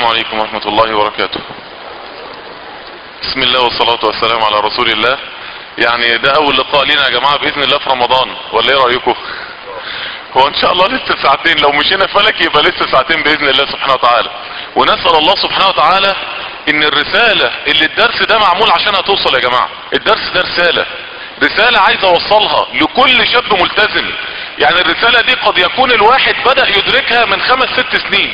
عليكم ورحمة الله وبركاته. بسم الله والصلاة والسلام على رسول الله. يعني ده اول لقاء لنا يا جماعة باذن الله في رمضان، ولا ايه رأيكم؟ هو ان شاء الله لسه ساعتين، لو مشينا فلك يبقى لسه ساعتين باذن الله سبحانه وتعالى. ونسأل الله سبحانه وتعالى ان الرسالة اللي الدرس ده معمول عشانها توصل يا جماعة. الدرس ده رسالة عايز اوصلها لكل شاب ملتزم. يعني الرسالة دي قد يكون الواحد بدأ يدركها من 5-6 سنين.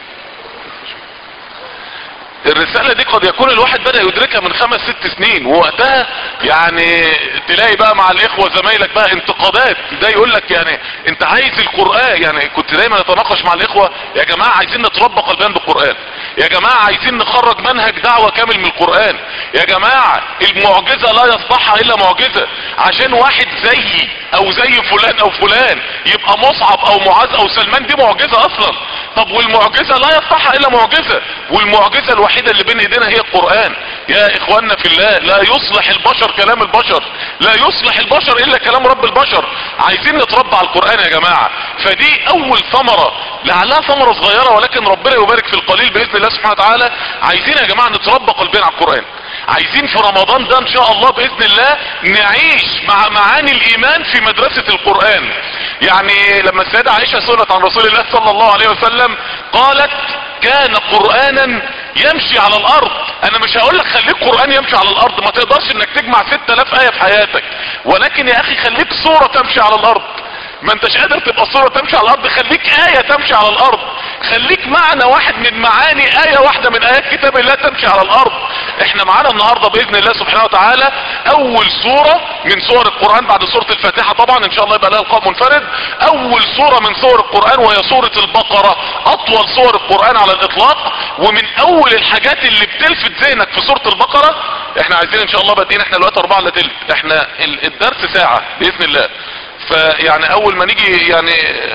الرسالة دي قد يكون الواحد بدأ يدركها من 5-6 سنين، ووقتها يعني تلاقي بقى مع الاخوة زمايلك بقى انتقادات. ده يقول لك يعني انت عايز القرآن، يعني كنت دايما اتناقش مع الاخوة، يا جماعة عايزين نتربى قلبنا بالقرآن، يا جماعة عايزين نخرج منهج دعوة كامل من القرآن، يا جماعة المعجزة لا يصبحها الا معجزة. عشان واحد زيي او زي فلان او فلان يبقى مصعب او معاذ او سلمان، دي معجزة اصلا. طب والمعجزة لا يصبحها الا معجزة، والمعجزة الوحيدة اللي بين ايدينا هي القرآن. يا اخواننا في الله، لا يصلح البشر كلام البشر، لا يصلح البشر الا كلام رب البشر. عايزين نتربى على القرآن يا جماعة. فدي اول ثمرة، لعلها ثمرة صغيرة ولكن ربنا يبارك في القليل باذن الله سبحانه وتعالى. عايزين يا جماعة نتربى قلبنا على القرآن. عايزين في رمضان ده ان شاء الله باذن الله نعيش مع معاني الايمان في مدرسة القرآن. يعني لما السيدة عائشة سئلت عن رسول الله صلى الله عليه وسلم قالت كان قرآنا يمشي على الارض. انا مش هقول لك خليك قرآن يمشي على الارض، ما تقدرش انك تجمع 6000 آية في حياتك، ولكن يا اخي خليك صورة تمشي على الارض. ما انتش قادر تبقى صورة تمشي على الارض، خليك آية تمشي على الارض، خليك معنى واحد من معاني آية واحدة من آيات كتاب الله تمشي على الارض. احنا معانا النهاردة باذن الله سبحانه وتعالى اول سورة من سور القرآن بعد سورة الفاتحة، طبعا ان شاء الله يبقى لها لقاء منفرد. اول سورة من سور القرآن وهي سورة البقرة، اطول سور القرآن على الاطلاق. ومن اول الحاجات اللي بتلفت ذهنك في سورة البقرة، احنا عايزين ان شاء الله بادئين، احنا دلوقتي 4 الا تلت، احنا الدرس ساعة باذن الله. فيعني اول ما نيجي يعني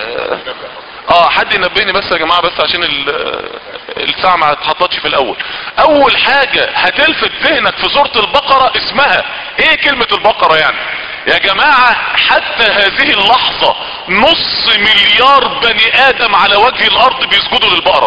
حد ينبهني بس يا جماعة، بس عشان الساعة ما اتحطتش في الاول. اول حاجة هتلفت ذهنك في سورة البقرة اسمها ايه؟ كلمة البقرة يعني يا جماعة حتى هذه اللحظة 500 مليار بني ادم على وجه الارض بيسجدوا للبقرة.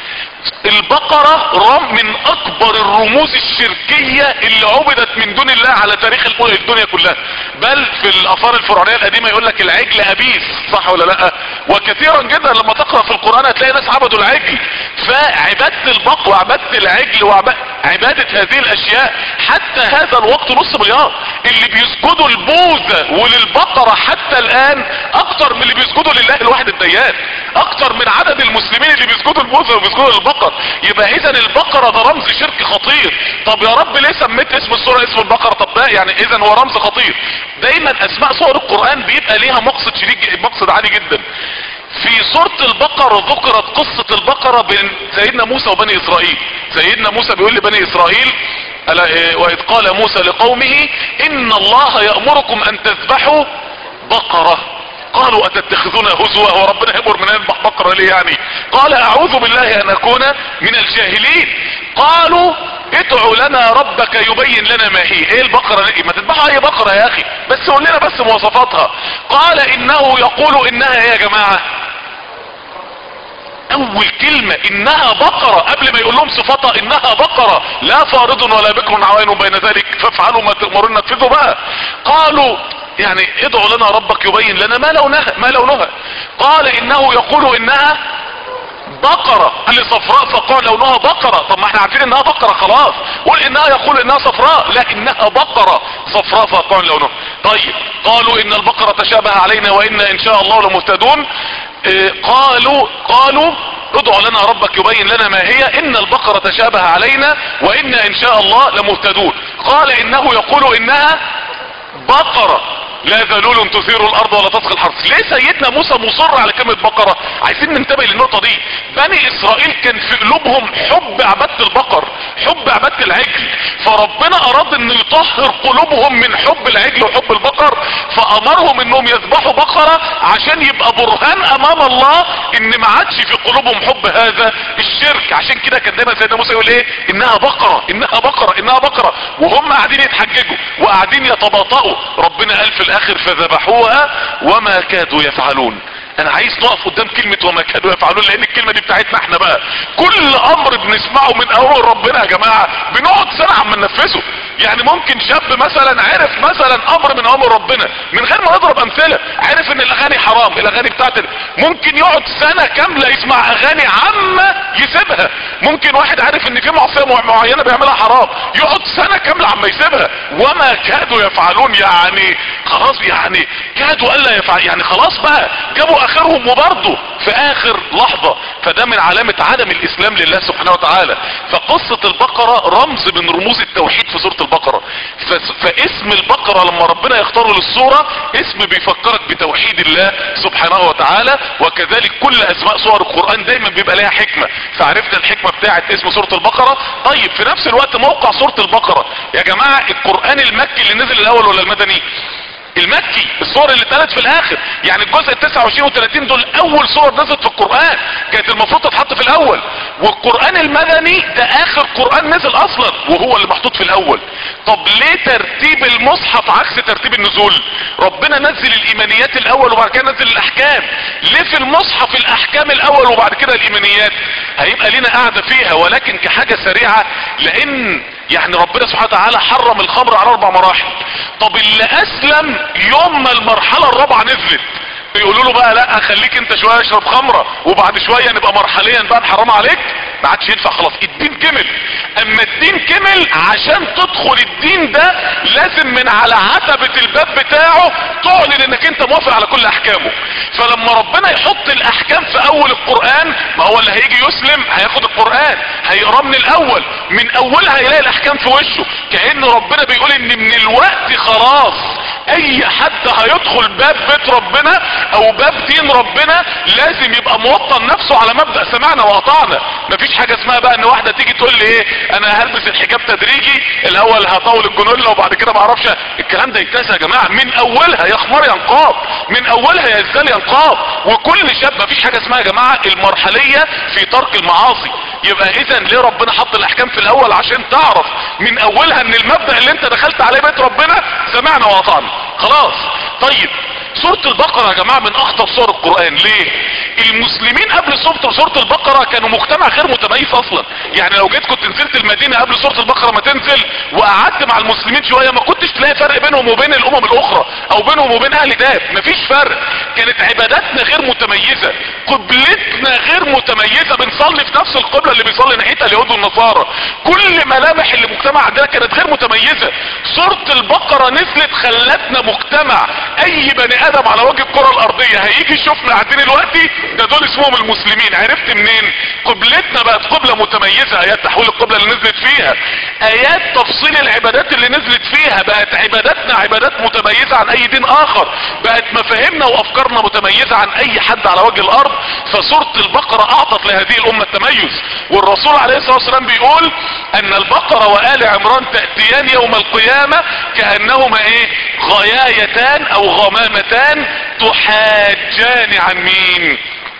البقرة من اكبر الرموز الشركية اللي عبدت من دون الله على تاريخ الدنيا كلها. بل في الاثار الفرعونية القديمة يقول لك العجل ابيس، صح ولا لا؟ وكثيرا جدا لما تقرأ في القرآن هتلاقي ناس عبدوا العجل. فعبادة البقر وعبادة العجل وعبادة هذه الاشياء حتى هذا الوقت 500 مليار. اللي بيسجدوا البوذا وللبقرة حتى الان اكتر من اللي بيسجدوا لله الواحد الديان، اكتر من عدد المسلمين اللي بيسجدوا البوذا وبيسجدوا للبقرة. يبقى اذا البقرة ده رمز شرك خطير. طب يا رب ليه سميت اسم السورة اسم البقرة؟ طب ده يعني اذا هو رمز خطير. دايما اسماء سور القرآن بيبقى ليها مقصد شديد، مقصد عالي جدا. في سورة البقرة ذكرت قصة البقرة بين سيدنا موسى وبني اسرائيل. سيدنا موسى بيقول لبني اسرائيل واذ قال موسى لقومه ان الله يأمركم ان تذبحوا بقرة. قالوا اتتخذون هزوا، هو ربنا يأمر من نذبح بقرة ليه يعني؟ قال اعوذ بالله ان اكون من الجاهلين. قالوا ادعوا لنا ربك يبين لنا ما هي. ايه البقرة دي؟ ما تذبحوا اي بقرة يا اخي، بس قول لنا بس مواصفاتها. قال انه يقول انها يا جماعة اول كلمة انها بقرة قبل ما يقول لهم صفاتها، انها بقرة لا فارض ولا بكر عوان بين ذلك فافعلوا ما تأمرون نفذوا بقى. قالوا يعني ادعوا لنا ربك يبين لنا ما لونها. قال انه يقول انها بقرة، قال لي صفراء فقال لونها بقرة. طب ما احنا عارفين انها بقرة خلاص، قول انها يقول انها صفراء، لا انها بقرة صفراء فقال لونها. طيب قالوا ان البقرة تشابه علينا وإنا ان شاء الله لمهتدون. قالوا ادعوا لنا ربك يبين لنا ما هي ان البقرة تشابه علينا وإنا ان شاء الله لمهتدون. قال انه يقول انها بقرة لا ذلول تثير الارض ولا تسقي الحرث. ليه سيدنا موسى مصر على كلمة بقرة؟ عايزين ننتبه للنقطة دي. بني اسرائيل كان في قلوبهم حب عبادة البقر، حب عبادة العجل، فربنا اراد انه يطهر قلوبهم من حب العجل وحب البقر، فامرهم انهم يذبحوا بقرة عشان يبقى برهان امام الله ان ما عادش في قلوبهم حب هذا الشرك. عشان كده كان دايما سيدنا موسى يقول ايه؟ انها بقرة انها بقرة انها بقرة، وهم قاعدين يتحججوا وقاعدين يتباطؤوا. ربنا قال في الاخر فذبحوها وما كادوا يفعلون. انا عايز نقف قدام كلمة وما كانوا يفعلون، لان الكلمة دي بتاعتنا احنا بقى. كل امر بنسمعه من اول ربنا يا جماعة بنقعد سنة عم ننفذه. يعني ممكن شاب مثلا عرف مثلا امر من امر ربنا من غير ما نضرب امثلة، عرف ان الاغاني حرام، الاغاني بتاعت ممكن يقعد سنة كاملة يسمع اغاني عامة يسيبها. ممكن واحد عارف ان في معصية معينة بيعملها حرام، يقعد سنة كاملة عم يسيبها. وما كادوا يفعلون، يعني خلاص، يعني كادوا الا يفعل، يعني خلاص بقى جابوا اخرهم وبرضه في اخر لحظة. فده من علامة عدم الاسلام لله سبحانه وتعالى. فقصة البقرة رمز من رموز التوحيد في سورة البقرة. فاسم البقرة لما ربنا يختاره للسورة اسم بيفكرك بتوحيد الله سبحانه وتعالى. وكذلك كل اسماء سور القرآن دايما بيبقى لها حكمة. فعرفنا الحكمة بتاعت اسم سورة البقرة. طيب في نفس الوقت موقع سورة البقرة يا جماعة، القرآن المكي اللي نزل الاول ولا المدني؟ المكي، الصور اللي اتقالت في الاخر. يعني الجزء 29 و30 دول اول صور نزلت في القرآن، كانت المفروض تتحط في الاول. والقرآن المدني ده اخر قرآن نزل اصلا وهو اللي محطوط في الاول. طب ليه ترتيب المصحف عكس ترتيب النزول؟ ربنا نزل الايمانيات الاول وبعد كده نزل الاحكام. ليه في المصحف الاحكام الاول وبعد كده الايمانيات؟ هيبقى لنا قاعدة فيها، ولكن كحاجة سريعة، لان يعني ربنا سبحانه وتعالى حرم الخمر على 4 مراحل. طب اللي اسلم يوم ما المرحلة الرابعة نزلت بيقولوا له بقى لا خليك انت شوية اشرب خمرة وبعد شوية نبقى مرحليا بقى نحرم عليك، ما عادش ينفع خلاص، الدين كمل. اما الدين كمل عشان تدخل الدين ده لازم من على عتبة الباب بتاعه تعلن انك انت موافق على كل احكامه. فلما ربنا يحط الاحكام في اول القرآن، ما هو اللي هيجي يسلم هياخد القرآن هيقراه من الاول، من اولها هيلاقي الاحكام في وشه. كأن ربنا بيقول ان من الوقت خلاص اي حد هيدخل باب بيت ربنا او باب دين ربنا لازم يبقى موطن نفسه على مبدأ سمعنا واطعنا. مفيش حاجة اسمها بقى ان واحدة تيجي تقول لي ايه انا هلبس الحجاب تدريجي، الاول هطول الجنولة وبعد كده معرفش. الكلام ده يتنسى يا جماعة، من اولها يا خمار ينقاب، من اولها يا ازدال ينقاب. وكل شاب، مفيش حاجة اسمها يا جماعة المرحلية في ترك المعاصي. يبقى اذا ليه ربنا حط الاحكام في الاول؟ عشان تعرف من اولها ان المبدأ اللي انت دخلت عليه بيت ربنا سمعنا واطعنا خلاص. طيب سورة البقرة يا جماعة من اخطر سور القرآن. ليه؟ المسلمين قبل سورة البقرة كانوا مجتمع غير متميز اصلا. يعني لو جيت كنت نزلت المدينة قبل سورة البقرة ما تنزل وقعدت مع المسلمين شوية ما كنتش تلاقي فرق بينهم وبين الامم الاخرى او بينهم وبين اهل داب، مفيش فرق. كانت عباداتنا غير متميزة، قبلتنا غير متميزة، بنصلي في نفس القبلة اللي بيصلي ناحيتها اليهود والنصارى. كل ملامح اللي مجتمع عندنا كانت غير متميزة. سورة البقرة نزلت خلتنا مجتمع اي بني ادم على وجه الكرة الارضية هيجي يشوفنا قاعدين دلوقتي ده دول اسمهم المسلمين. عرفت منين؟ قبلتنا بقت قبلة متميزة، ايات تحويل القبلة اللي نزلت فيها، ايات تفصيل العبادات اللي نزلت فيها، بقت عباداتنا عبادات متميزة عن اي دين اخر، بقت مفاهيمنا وافكارنا متميزة عن اي حد على وجه الارض. فسورة البقرة اعطت لهذه الامة التميز. والرسول عليه الصلاة والسلام بيقول ان البقرة وآل عمران تأتيان يوم القيامة كأنهما ايه؟ غيايتان او غمامتان تحاجان عن مين؟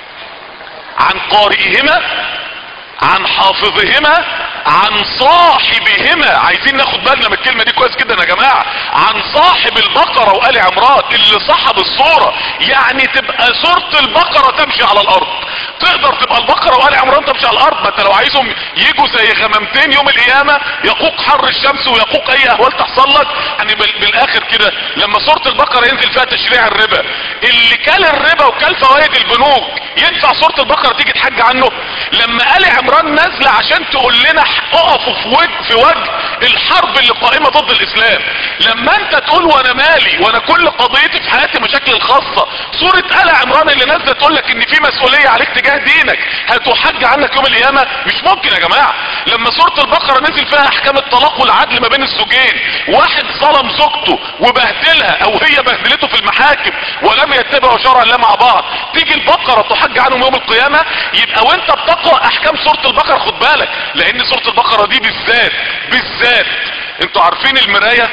عن قارئهما، عن حافظهما، عن صاحبهما. عايزين ناخد بالنا من الكلمة دي كويس جدا يا جماعة. عن صاحب البقرة وآل عمران اللي صاحب الصورة. يعني تبقى سورة البقرة تمشي على الارض، تقدر تبقى البقرة وآل عمران تمشي على الارض. ما انت لو عايزهم يجوا زي غمامتين يوم القيامة يقوق حر الشمس ويقوق اي اهوال تحصل لك. يعني بالاخر كده لما سورة البقرة ينزل فيها تشريع الربا، اللي كل الربا وكل فوائد البنوك ينفع سورة البقرة تيجي تحج عنه؟ لما آل عمران نازلة عشان تقول لنا اقفوا في وجه الحرب اللي قائمة ضد الاسلام، لما انت تقول وانا مالي وانا كل قضيتي في حياتي مشاكل الخاصة، سورة آل عمران اللي نازلة تقول لك ان في مسؤولية عليك تجاه دينك هتحج عنك يوم القيامة، مش ممكن يا جماعة. لما سورة البقرة نزل فيها احكام الطلاق والعدل ما بين الزوجين، واحد ظلم زوجته وبهدلها او هي بهدلته في المحاكم ولم يتبعوا شرع الله مع بعض، تيجي البقرة تحج عنهم يوم القيامة. يبقى وانت بتقرأ احكام سورة البقرة خد بالك، لان سورة البقرة دي بالذات انتوا عارفين المراية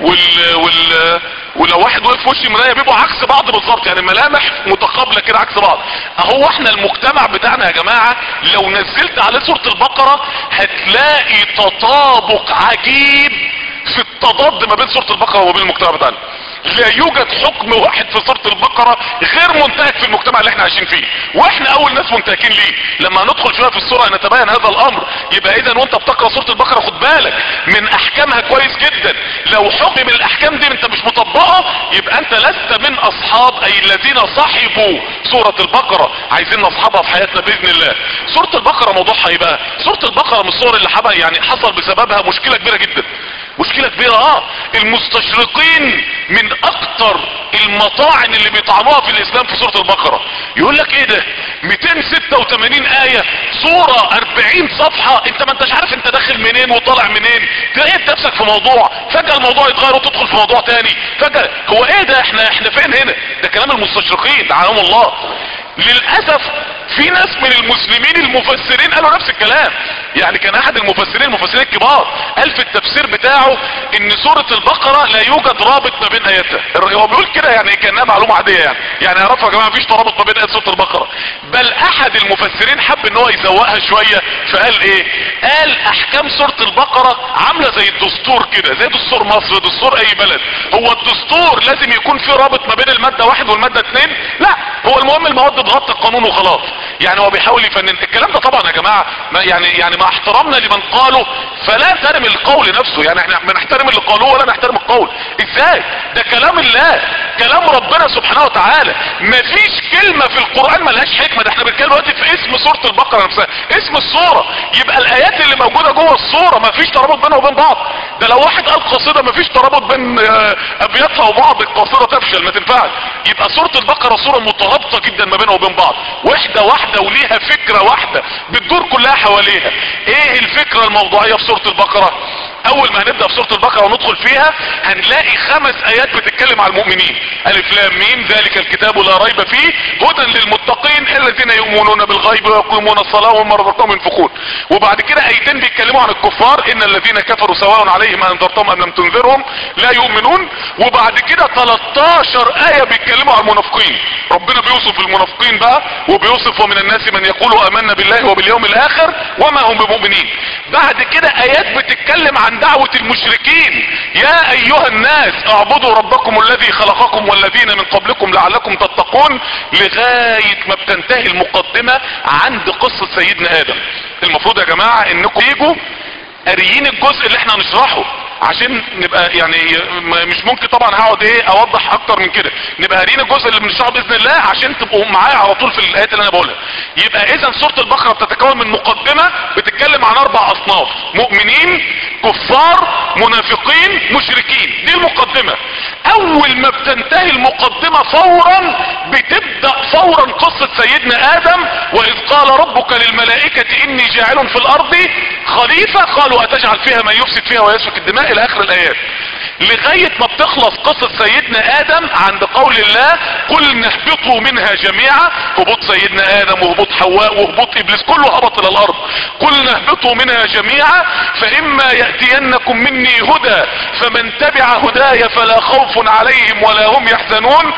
ولو واحد وقف في وش مرايه بيبقوا عكس بعض بالظبط، يعني ملامح متقابله كده عكس بعض. اهو احنا المجتمع بتاعنا يا جماعه لو نزلت عليه سوره البقره هتلاقي تطابق عجيب في التضاد ما بين سوره البقره وبين المجتمع بتاعنا. لا يوجد حكم واحد في سوره البقره غير منتهك في المجتمع اللي احنا عايشين عايشين فيه، واحنا اول ناس منتهكين ليه. لما ندخل شويه في السوره نتبين هذا الامر. يبقى اذا وانت بتقرا سوره البقره خد بالك من احكامها كويس جدا. لو حكم الاحكام دي انت مش مطبقه يبقى انت لست من اصحاب اي الذين صحبوا سوره البقره. عايزين نصحبها في حياتنا باذن الله. سوره البقره موضوعها ايه بقى؟ سوره البقره من الصور اللي يعني حصل بسببها مشكله كبيره جدا. مشكلة كبيرة. المستشرقين من اكتر المطاعن اللي بيطعنوها في الاسلام في سورة البقرة. يقول لك ايه ده 286 آية سورة 40 صفحة، انت ما انتش عارف انت داخل منين وطالع منين. تلاقي نفسك في موضوع فجأة الموضوع يتغير وتدخل في موضوع تاني فجأة. هو ايه ده؟ احنا فين هنا؟ ده كلام المستشرقين لعنهم الله. للأسف في ناس من المسلمين المفسرين قالوا نفس الكلام. يعني كان احد المفسرين الكبار قال في التفسير بتاعه ان سورة البقرة لا يوجد رابط ما بين اياتها. هو بيقول كده يعني كأنها معلومة عادية يعني عرفها يا جماعة مفيش ترابط ما بين ايات سورة البقرة. بل احد المفسرين حب ان هو يزوقها شوية فقال ايه؟ قال احكام سورة البقرة عاملة زي الدستور كده، زي دستور مصر دستور اي بلد. هو الدستور لازم يكون فيه رابط ما بين المادة 1 والمادة 2؟ لا، هو المهم المواد تغطي القانون وخلاص. يعني هو بيحاول يفنن الكلام ده طبعا يا جماعة. يعني مع احترامنا لمن قاله فلا نحترم القول نفسه. يعني احنا بنحترم اللي قالوه ولا نحترم القول. ازاي؟ ده كلام الله، كلام ربنا سبحانه وتعالى. مفيش كلمة في القرآن ملهاش حكمة. ده احنا بنتكلم دلوقتي في اسم سورة البقرة نفسها، اسم السورة. يبقى الايات اللي موجودة جوه السورة مفيش ترابط بينها وبين بعض. ده لو واحد قال قصيدة مفيش ترابط بين ابياتها وبعض، القصيدة تفشل ما تنفعش. يبقى سورة البقرة سورة مترابطة جدا ما بينها وبين بعض، واحدة واحدة وليها فكرة واحدة بتدور كلها حواليها. ايه الفكرة الموضوعية في سورة البقرة؟ اول ما هنبدأ في سورة البقرة وندخل فيها هنلاقي 5 ايات بتتكلم على المؤمنين. الف لام ميم ذلك الكتاب لا ريب فيه هدى للمتقين الذين يؤمنون بالغيب ويقيمون الصلاة ومما رزقناهم ينفقون. وبعد كده ايتين بيتكلموا عن الكفار ان الذين كفروا سواء عليهم انذرتهم ام لم تنذرهم لا يؤمنون. وبعد كده 13 اية بيتكلموا عن المنافقين. ربنا بيوصف المنافقين بقى وبيوصف ومن الناس من يقول امنا بالله وباليوم الاخر وما هم بمؤمنين. بعد كده ايات بتتكلم عن دعوة المشركين يا ايها الناس اعبدوا ربكم الذي خلقكم والذين من قبلكم لعلكم تتقون، لغاية ما بتنتهي المقدمة عند قصة سيدنا ادم. المفروض يا جماعة انكم تيجوا قاريين الجزء اللي احنا هنشرحه عشان نبقى يعني مش ممكن طبعا هقعد اوضح اكتر من كده. نبقى قاريين الجزء اللي بنشرحه باذن الله عشان تبقوا معايا على طول في الايات اللي انا بقولها. يبقى اذا سورة البقرة بتتكون من مقدمة بتتكلم عن 4 اصناف: مؤمنين، كفار، منافقين، مشركين. دي المقدمة. اول ما بتنتهي المقدمة فورا بتبدأ فورا قصة سيدنا ادم. واذ قال ربك للملائكة اني جاعل في الارض خليفة قالوا اتجعل فيها من يفسد فيها ويسفك الدماء الى اخر الايات. لغاية ما بتخلص قصة سيدنا ادم عند قول الله قل اهبطوا منها جميعا. هبوط سيدنا ادم وهبوط حواء وهبوط ابليس كله هبط الى الارض. قل اهبطوا منها جميعا فاما يأتينكم مني هدى فمن تبع هداي فلا خوف عليهم ولا هم يحزنون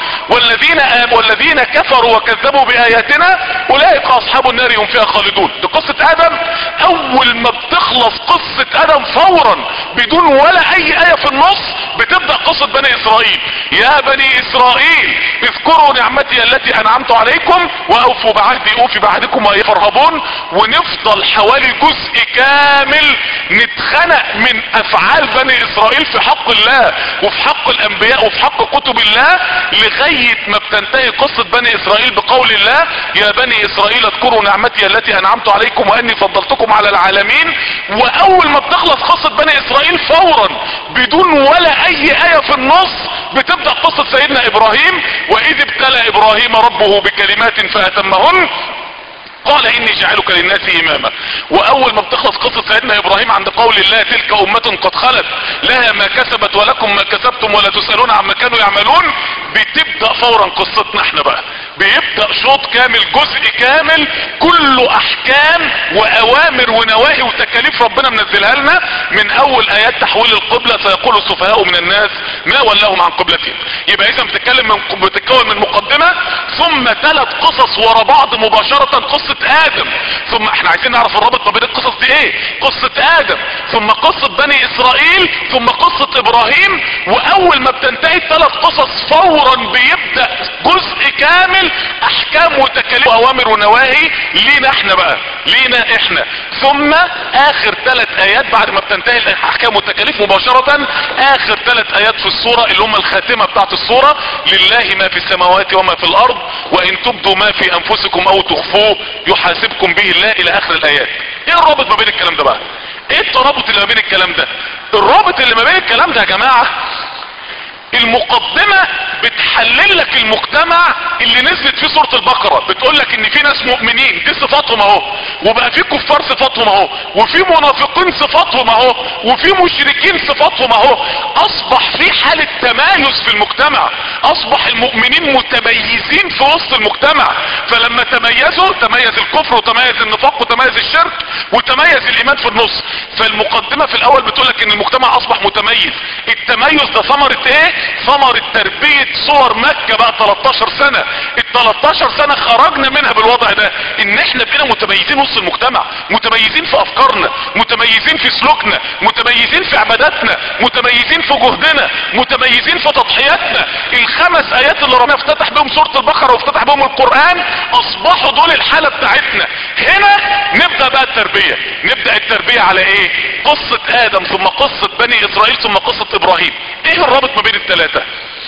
والذين كفروا وكذبوا باياتنا اولئك اصحاب النار هم فيها خالدون. دي قصة ادم. اول ما بتخلص قصة ادم فورا بدون ولا اي اية في النص بتبدأ قصة بني اسرائيل. يا بني اسرائيل اذكروا نعمتي التي انعمت عليكم واوفوا بعهدي اوفي بعهدكم واياي فارهبون. ونفضل حوالي جزء كامل نتخنق من افعال بني اسرائيل في حق الله وفي حق الانبياء وفي حق كتب الله لغاية ما بتنتهي قصة بني اسرائيل بقول الله يا بني اسرائيل اذكروا نعمتي التي انعمت عليكم واني فضلتكم على العالمين. واول ما بتخلص قصة بني اسرائيل فورا بدون ولا اي اية في النص بتبدأ قصة سيدنا ابراهيم. واذ ابتلى ابراهيم ربه بكلمات فاتمهن قال اني جعلك للناس اماما. واول ما بتخلص قصة سيدنا ابراهيم عند قول الله تلك امة قد خلت لها ما كسبت ولكم ما كسبتم ولا تسألون عما كانوا يعملون. بتبدأ فورا قصتنا احنا بقى. بيبدأ شوط كامل جزء كامل كله احكام واوامر ونواهي وتكاليف ربنا منزلها لنا. من اول ايات تحويل القبلة سيقول السفهاء من الناس ما ولاهم عن قبلتهم. يبقى اذا بتتكون من مقدمة ثم 3 قصص ورا بعض مباشرة. قصة ادم ثم احنا عايزين نعرف الرابط ما بين القصص دي ايه. قصة ادم ثم قصة بني اسرائيل ثم قصة ابراهيم. واول ما بتنتهي 3 قصص فورا بيبدأ جزء كامل بينزل احكام وتكاليف واوامر ونواهي لينا احنا بقى، لينا احنا. ثم اخر 3 ايات بعد ما بتنتهي الاحكام والتكاليف مباشرة، اخر 3 ايات في السورة اللي هم الخاتمة بتاعت السورة: لله ما في السماوات وما في الارض وان تبدوا ما في انفسكم او تخفوه يحاسبكم به الله، الى اخر الايات. ايه الرابط ما بين الكلام ده بقى؟ ايه الترابط اللي ما بين الكلام ده؟ الرابط اللي ما بين الكلام ده يا جماعة، المقدمة بتحلل لك المجتمع اللي نزلت فيه سورة البقرة، بتقول لك ان في ناس مؤمنين دي صفاتهم اهو، وبقى في كفار صفاتهم اهو، وفي منافقين صفاتهم اهو، وفي مشركين صفاتهم اهو. اصبح في حالة تمايز في المجتمع، اصبح المؤمنين متميزين في وسط المجتمع. فلما تميزوا، تميز الكفر وتميز النفاق وتميز الشرك وتميز الايمان في النص. فالمقدمة في الاول بتقول لك ان المجتمع اصبح متميز. التميز ده ثمرة ايه؟ ثمرة تربية صور مكة بقى 13 سنة. ال 13 سنة خرجنا منها بالوضع ده، ان احنا بقينا متميزين وسط المجتمع، متميزين في افكارنا، متميزين في سلوكنا، متميزين في عباداتنا، متميزين في جهدنا، متميزين في تضحياتنا. ال5 ايات اللي ربنا افتتح بهم سورة البقرة وافتتح بهم القرآن اصبحوا دول الحالة بتاعتنا. هنا نبدأ بقى التربية. نبدأ التربية على ايه؟ قصة ادم، ثم قصة بني اسرائيل، ثم قصة ابراهيم. ايه الرابط ما بين الثلاثة؟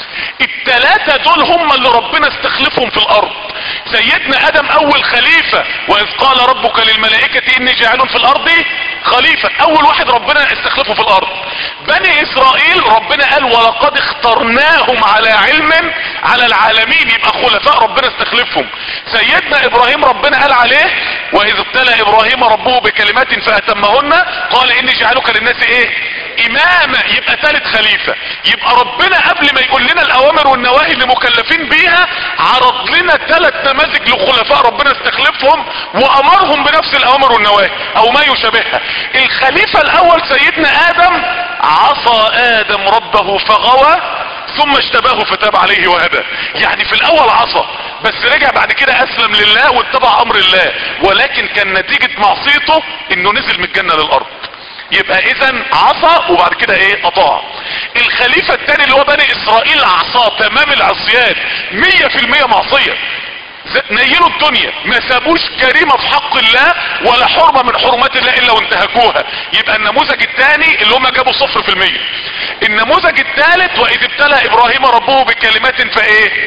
الثلاثة دول هم اللي ربنا استخلفهم في الارض. سيدنا ادم اول خليفة، واذ قال ربك للملائكة اني جاعل في الارض خليفة، اول واحد ربنا استخلفه في الارض. بني اسرائيل ربنا قال ولقد اخترناهم على علم على العالمين، يبقى خلفاء ربنا استخلفهم. سيدنا ابراهيم ربنا قال عليه واذ ابتلى ابراهيم ربه بكلمات فاتمهن قال اني جعلك للناس ايه؟ اماما، يبقى 3 خليفة. يبقى ربنا قبل ما يقول لنا الاوامر والنواهي اللي مكلفين بيها عرض لنا 3 نماذج لخلفاء ربنا استخلفهم وامرهم بنفس الاوامر والنواهي او ما يشابهها. الخليفة الاول سيدنا ادم، عصى ادم ربه فغوى ثم اجتباه فتاب عليه وهدى. يعني في الاول عصى بس رجع بعد كده اسلم لله واتبع امر الله، ولكن كان نتيجة معصيته انه نزل من الجنة للارض. يبقى اذا عصى وبعد كده ايه؟ اطاع. الخليفة الثاني اللي هو بني اسرائيل عصاه تمام العصيان، 100% معصية، نيلوا الدنيا، ما سابوش جريمة في حق الله ولا حرمة من حرمات الله الا وانتهكوها. يبقى النموذج الثاني اللي هم جابوا 0%. النموذج الثالث واذ ابتلى ابراهيم ربه بكلمات فايه؟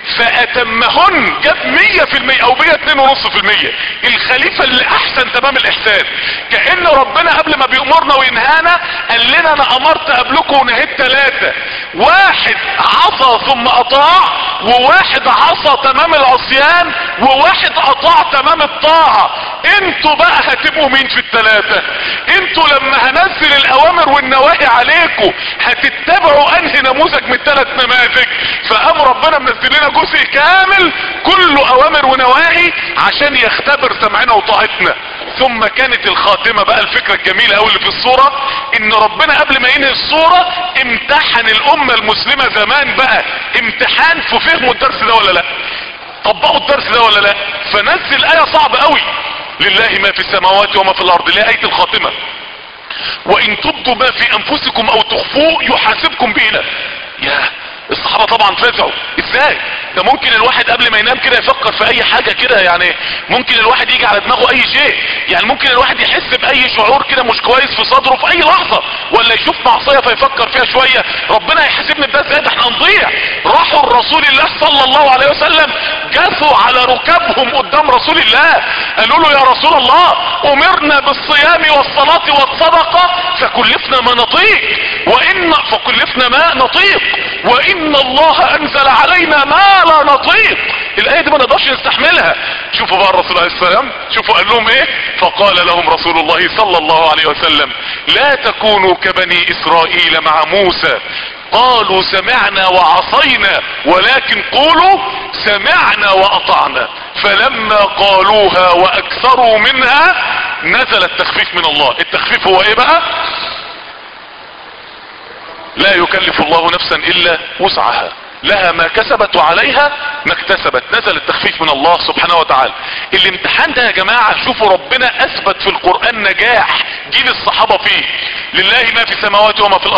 فاتمهن، جاب 100% او 102.5%. الخليفة اللي احسن تمام الاحسان، كأن ربنا قبل ما بيأمرنا وينهانا قال لنا انا امرت قبلكم ونهيت 3، واحد عصى ثم اطاع، وواحد عصى تمام العصيان، وواحد اطاع تمام الطاعة. انتوا بقى هتبقوا مين في ال3؟ انتوا لما هنزل الاوامر والنواهي عليكم هتتبعوا انهي نموذج من ال3 نماذج؟ فقام ربنا منزل لنا جزء كامل كله اوامر ونواهي عشان يختبر سمعنا وطاعتنا. ثم كانت الخاتمة بقى الفكرة الجميلة اوي اللي في الصورة، ان ربنا قبل ما ينهي الصورة امتحن الامة المسلمة زمان بقى امتحان في فهموا الدرس ده ولا لا، طبقوا الدرس ده ولا لا. فنزل آية صعبة قوي: لله ما في السماوات وما في الارض، اللي هي آية الخاتمة، وان تبدوا ما في انفسكم او تخفوه يحاسبكم به الله. يا الصحابة طبعا فزعوا، ازاي ده ممكن الواحد قبل ما ينام كده يفكر في اي حاجة كده؟ يعني ممكن الواحد يجي على دماغه اي شيء، يعني ممكن الواحد يحس باي شعور كده مش كويس في صدره في اي لحظة، ولا يشوف معصية فيفكر فيها شوية ربنا هيحاسبني بده ازاي؟ ده احنا هنضيع. راحوا الرسول الله صلى الله عليه وسلم جثوا على ركبهم قدام رسول الله، قالوا له يا رسول الله امرنا بالصيام والصلاة والصدقة فكلفنا ما نطيق، فكلفنا ما نطيق، وان الله انزل علينا ما لا نطيق. الايه دي ما نقدرش نستحملها. شوفوا بقى الرسول عليه السلام، شوفوا قال لهم ايه؟ فقال لهم رسول الله صلى الله عليه وسلم لا تكونوا كبني اسرائيل مع موسى قالوا سمعنا وعصينا ولكن قولوا سمعنا واطعنا، فلما قالوها واكثروا منها نزل التخفيف من الله. التخفيف هو ايه بقى؟ لا يكلف الله نفسا الا وسعها، لها ما كسبت وعليها ما اكتسبت. نزل التخفيف من الله سبحانه وتعالى. الامتحان ده يا جماعة شوفوا ربنا اثبت في القرآن نجاح جيل الصحابة فيه. لله ما في السماوات وما في الارض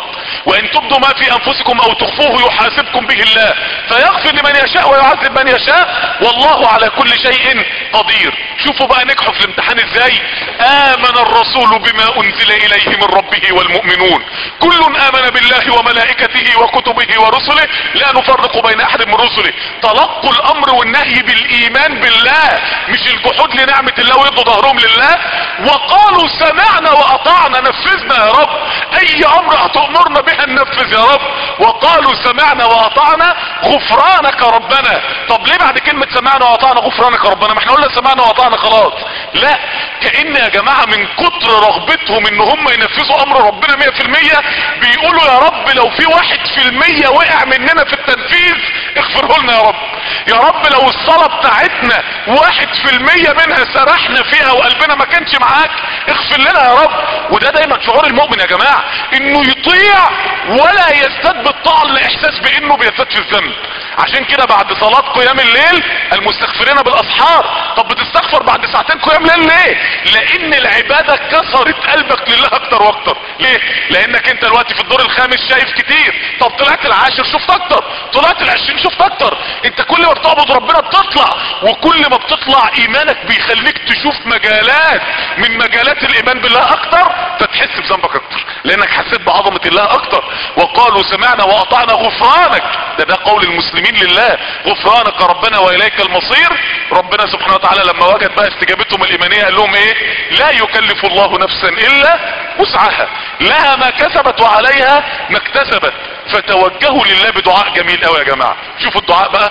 وان تبدوا ما في انفسكم او تخفوه يحاسبكم به الله فيغفر لمن يشاء ويعذب من يشاء والله على كل شيء قدير. شوفوا بقى نجحوا في الامتحان ازاي. امن الرسول بما انزل اليه من ربه والمؤمنون كل امن بالله وملائكته وكتبه ورسله لا نفرق بين احد من رسله. تلقوا الامر والنهي بالايمان بالله مش الجحود لنعمة الله ويدوا ظهرهم لله. وقالوا سمعنا واطعنا نفذنا يا رب اي امر هتؤمرنا بها ننفذ يا رب. وقالوا سمعنا واطعنا غفرانك ربنا. طب ليه بعد كلمة سمعنا واطعنا غفرانك ربنا؟ ما احنا قلنا سمعنا واطعنا خلاص. لا، كأن يا جماعة من كتر رغبتهم ان هم ينفذوا امر ربنا 100% بيقولوا يا رب لو في 1% وقع مننا في التنفيذ اغفره لنا يا رب. يا رب لو الصلاة بتاعتنا 1% منها سرحنا فيها وقلبنا ما كانش معاك اغفر لنا يا رب. وده دايما شعور المؤمن يا جماعة انه يطيع ولا يزداد بالطاعة لاحساس بانه بيزداد في الذنب. عشان كده بعد صلاة قيام الليل المستغفرين بالاسحار. طب بتستغفر بعد ساعتين قيام ليل ليه؟ لان العبادة كسرت قلبك لله اكتر واكتر. ليه؟ لانك انت دلوقتي في الدور الخامس شايف كتير. طب طلعت العاشر شفت اكتر، طلعت ال20 شفت اكتر. انت كل ما بتعبد ربنا بتطلع، وكل ما بتطلع ايمانك بيخليك تشوف مجالات من مجالات الايمان بالله اكتر فتحس بذنبك اكتر لانك حسيت بعظمة الله اكتر. وقالوا سمعنا واطعنا غفرانك. ده قول المسلمين لله غفرانك ربنا واليك المصير. ربنا سبحانه وتعالى لما وجد بقى استجابتهم الايمانية قال لهم ايه؟ لا يكلف الله نفسا الا وسعها لها ما كسبت وعليها ما اكتسبت. فتوجهوا لله بدعاء جميل قوي يا جماعة. شوفوا الدعاء بقى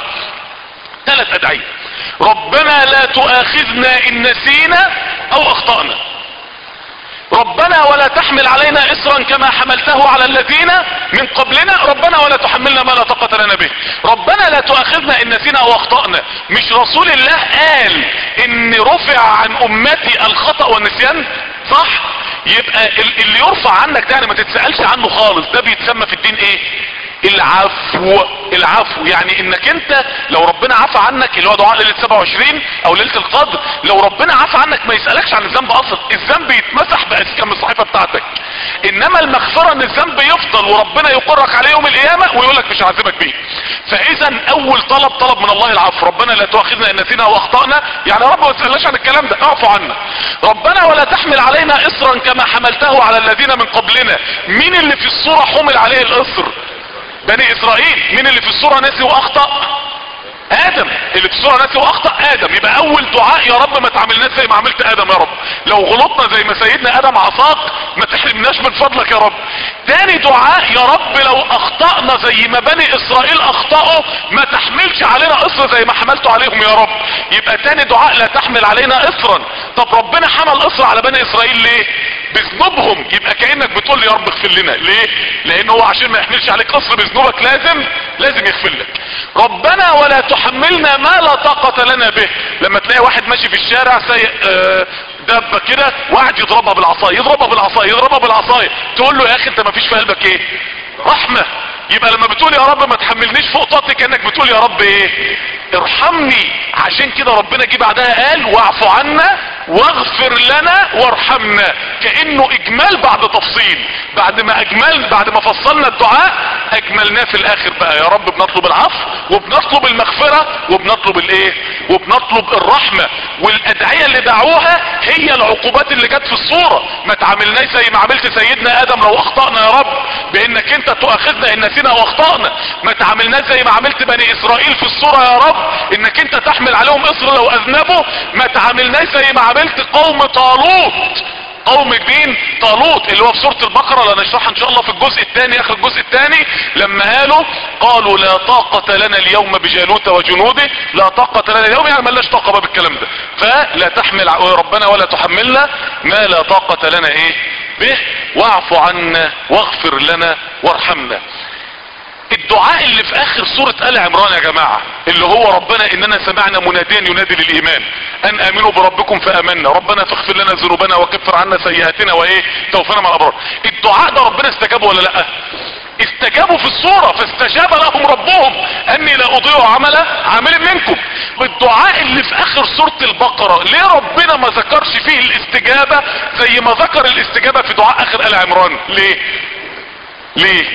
3 ادعية. ربنا لا تؤاخذنا ان نسينا او اخطأنا. ربنا ولا تحمل علينا اصرا كما حملته على الذين من قبلنا. ربنا ولا تحملنا ما لا طاقة لنا به. ربنا لا تؤاخذنا ان نسينا او اخطأنا. مش رسول الله قال ان رفع عن امتي الخطأ والنسيان؟ صح؟ يبقى اللي يرفع عنك ده يعني ما تتسألش عنه خالص. ده بيتسمى في الدين ايه؟ العفو. العفو يعني انك انت لو ربنا عفى عنك اللي هو دعاء ليلة 27 او ليلة القدر، لو ربنا عفى عنك ما يسألكش عن الذنب اصلا. الذنب يتمسح باسكام الصحيفة بتاعتك. انما المغفرة ان الذنب يفضل وربنا يقرك عليه يوم القيامة ويقولك مش هعذبك بيه. فاذا اول طلب من الله العفو. ربنا لا تؤاخذنا ان نسينا واخطأنا، يعني يا رب ما تسألناش عن الكلام ده، اعفو عنا. ربنا ولا تحمل علينا اصرا كما حملته على الذين من قبلنا. مين اللي في الصورة حمل عليه الاصر؟ بني اسرائيل. مين اللي في الصورة نسي واخطأ؟ ادم. اللي في الصورة نسي واخطأ ادم. يبقى اول دعاء يا رب ما تعاملناش زي ما عملت ادم يا رب. لو غلطنا زي ما سيدنا ادم عصاك ما تحرمناش من فضلك يا رب. تاني دعاء يا رب لو اخطأنا زي ما بني اسرائيل اخطأوا ما تحملش علينا اصر زي ما حملته عليهم يا رب. يبقى تاني دعاء لا تحمل علينا اصرا. طب ربنا حمل اصر على بني اسرائيل ليه؟ بذنوبهم. يبقى كأنك بتقول لي يا رب اغفر لنا. ليه؟ لان هو عشان ما يحملش عليك اصر بذنوبك لازم يغفر لك. ربنا ولا تحملنا ما لا طاقة لنا به. لما تلاقي واحد ماشي في الشارع سايق دابة كده وقاعد يضربها بالعصاية تقول له يا اخي انت ما فيش في قلبك ايه؟ رحمة. يبقى لما بتقول يا رب ما تحملنيش فوق طاقتي كأنك بتقول يا رب ايه؟ ارحمني. عشان كده ربنا جه بعدها قال واعف عنا واغفر لنا وارحمنا. كأنه اجمال بعد تفصيل. بعد ما فصلنا الدعاء اجملناه في الاخر بقى. يا رب بنطلب العفو وبنطلب المغفرة وبنطلب الايه؟ وبنطلب الرحمة. والادعية اللي دعوها هي العقوبات اللي جت في الصورة. ما تعاملناش زي ما عملت سيدنا ادم لو اخطأنا يا رب بانك انت تؤاخذنا ان نسينا واخطأنا. ما تعاملناش زي ما عملت بني اسرائيل في الصورة يا رب انك انت تحمل عليهم اصر لو اذنبوا. ما تعاملناش زي ما عملت قوم طالوت. قوم مين؟ طالوت اللي هو في سورة البقرة اللي هنشرحها ان شاء الله في الجزء الثاني اخر الجزء الثاني. لما قالوا لا طاقة لنا اليوم بجالوت وجنوده. لا طاقة لنا اليوم يعني ملناش طاقة بقى بالكلام ده. فلا تحمل ربنا ولا تحملنا ما لا طاقة لنا ايه به واعف عنا واغفر لنا وارحمنا. الدعاء اللي في اخر سورة آل عمران يا جماعة اللي هو ربنا اننا سمعنا مناديا ينادي للايمان ان امنوا بربكم فامنا ربنا فاغفر لنا ذنوبنا وكفر عنا سيئاتنا وايه توفنا مع الابرار. الدعاء ده ربنا استجابه ولا لا؟ استجابوا في الصورة. فاستجاب لهم ربهم اني لا اضيع عامل منكم. الدعاء اللي في اخر سورة البقرة ليه ربنا ما ذكرش فيه الاستجابة زي ما ذكر الاستجابة في دعاء اخر آل عمران؟ ليه؟ ليه؟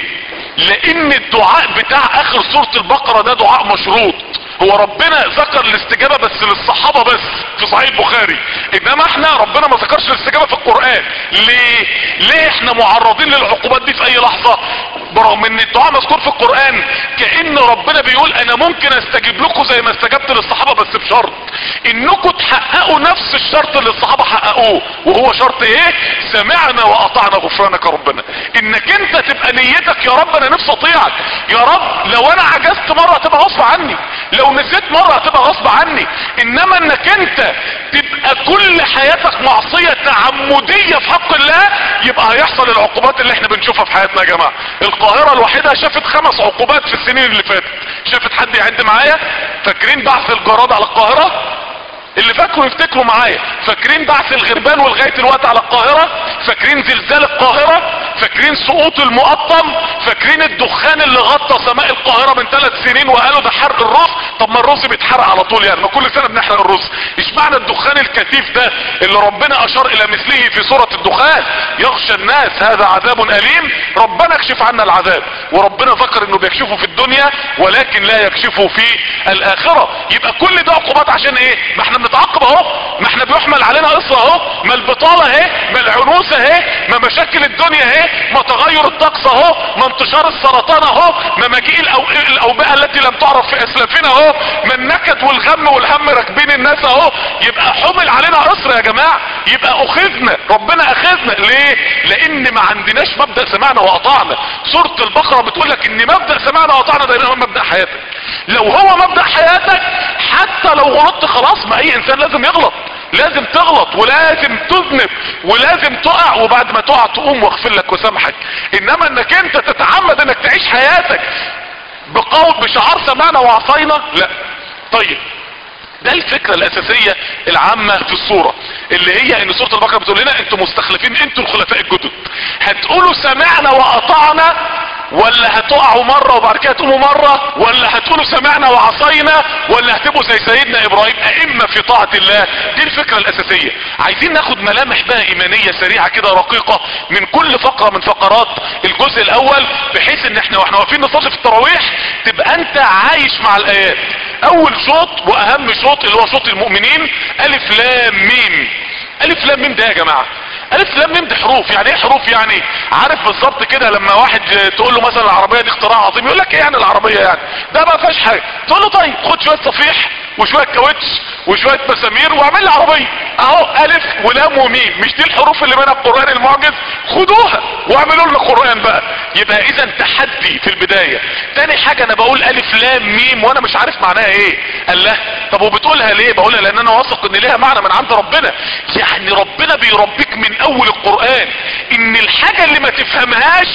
لان الدعاء بتاع اخر سورة البقرة ده دعاء مشروط. هو ربنا ذكر الاستجابة بس للصحابة بس في صحيح البخاري، انما احنا ربنا ما ذكرش الاستجابة في القرآن. ليه؟ ليه احنا معرضين للعقوبات دي في اي لحظة برغم ان الدعاء مذكور في القرآن؟ كأن ربنا بيقول انا ممكن استجيب لكم زي ما استجبت للصحابة بس بشرط انكم تحققوا نفس الشرط اللي الصحابة حققوه. وهو شرط ايه؟ سمعنا واطعنا غفرانك ربنا. انك انت تبقى نيتك يا رب انا نفسي اطيعك، يا رب لو انا عجزت مرة هتبقى غصب عني، لو نسيت مرة هتبقى غصب عني. انما انك انت تبقى كل حياتك معصية تعمدية في حق الله، يبقى هيحصل العقوبات اللي احنا بنشوفها في حياتنا يا جماعة. القاهرة الوحيدة شافت 5 عقوبات في السنين اللي فاتت. شافت حد يعد معايا؟ فاكرين بعث الجراد على القاهرة؟ اللي فاكروا يفتكروا معايا. فاكرين بعث الغربان ولغاية الوقت على القاهرة؟ فاكرين زلزال القاهرة؟ فاكرين سقوط المقطم؟ فاكرين الدخان اللي غطى سماء القاهرة من 3 سنين وقالوا ده حرق الرز؟ طب ما الرز بيتحرق على طول يعني، ما كل سنة بنحرق الرز. اشمعنى الدخان الكثيف ده اللي ربنا اشار الى مثله في سورة الدخان؟ يغشى الناس هذا عذاب اليم ربنا اكشف عنا العذاب. وربنا ذكر انه بيكشفه في الدنيا ولكن لا يكشفه في الاخرة. يبقى كل ده عقوبات عشان ايه؟ ما احنا بنتعاقب اهو، ما احنا بيحمل علينا قصة اهو، ما البطالة اهي، ما العنوسة اهي، ما مشاكل الدنيا اهي، ما تغير الطقس اهو، ما انتشار السرطان اهو، ما مجيء الاوبئة التي لم تعرف في اسلافنا اهو، ما النكد والغم والهم راكبين الناس اهو. يبقى حمل علينا قصر يا جماعة، يبقى اخذنا، ربنا اخذنا. ليه؟ لان ما عندناش مبدأ سمعنا واطعنا. سورة البقرة بتقول لك ان مبدأ سمعنا واطعنا ده مبدأ حياتك. لو هو مبدأ حياتك حتى لو غلطت خلاص، ما اي انسان لازم يغلط، لازم تغلط ولازم تذنب ولازم تقع، وبعد ما تقع تقوم واغفر لك وسامحك. انما انك انت تتعمد انك تعيش حياتك بقول بشعار سمعنا وعصينا، لا. طيب ده الفكرة الاساسية العامة في الصورة، اللي هي ان سورة البقرة بتقول لنا انتوا مستخلفين، انتوا الخلفاء الجدد، هتقولوا سمعنا واطعنا ولا هتقعوا مرة وبعد كده تقوموا مرة، ولا هتقولوا سمعنا وعصينا، ولا هتبقوا زي سيدنا ابراهيم ائمة في طاعة الله؟ دي الفكرة الاساسية. عايزين ناخد ملامح بقى ايمانية سريعة كده رقيقة من كل فقرة من فقرات الجزء الاول، بحيث ان احنا واحنا واقفين نصلي في التراويح تبقى انت عايش مع الايات. اول شوط واهم شوط اللي هو شوط المؤمنين، الف لام ميم. الف لام ميم ده يا جماعة، الف لام ميم دي حروف. يعني ايه حروف؟ يعني عارف بالظبط كده لما واحد تقول له مثلا العربية دي اختراع عظيم، يقول لك ايه يعني العربية يعني ده ما فيهاش حاجة. تقول له طيب خد شوية صفيح وشوية كاوتش وشوية مسامير واعمل لي عربية. اهو الف ولام وميم، مش دي الحروف اللي منها القرآن المعجز؟ خدوها واعملوا لنا قرآن بقى. يبقى اذا تحدي في البداية. تاني حاجة انا بقول الف لام ميم وانا مش عارف معناها ايه. قال له طب وبتقولها ليه؟ بقولها لان انا واثق ان ليها معنى من عند ربنا. يعني ربنا بيربيك من اول القرآن ان الحاجة اللي ما تفهمهاش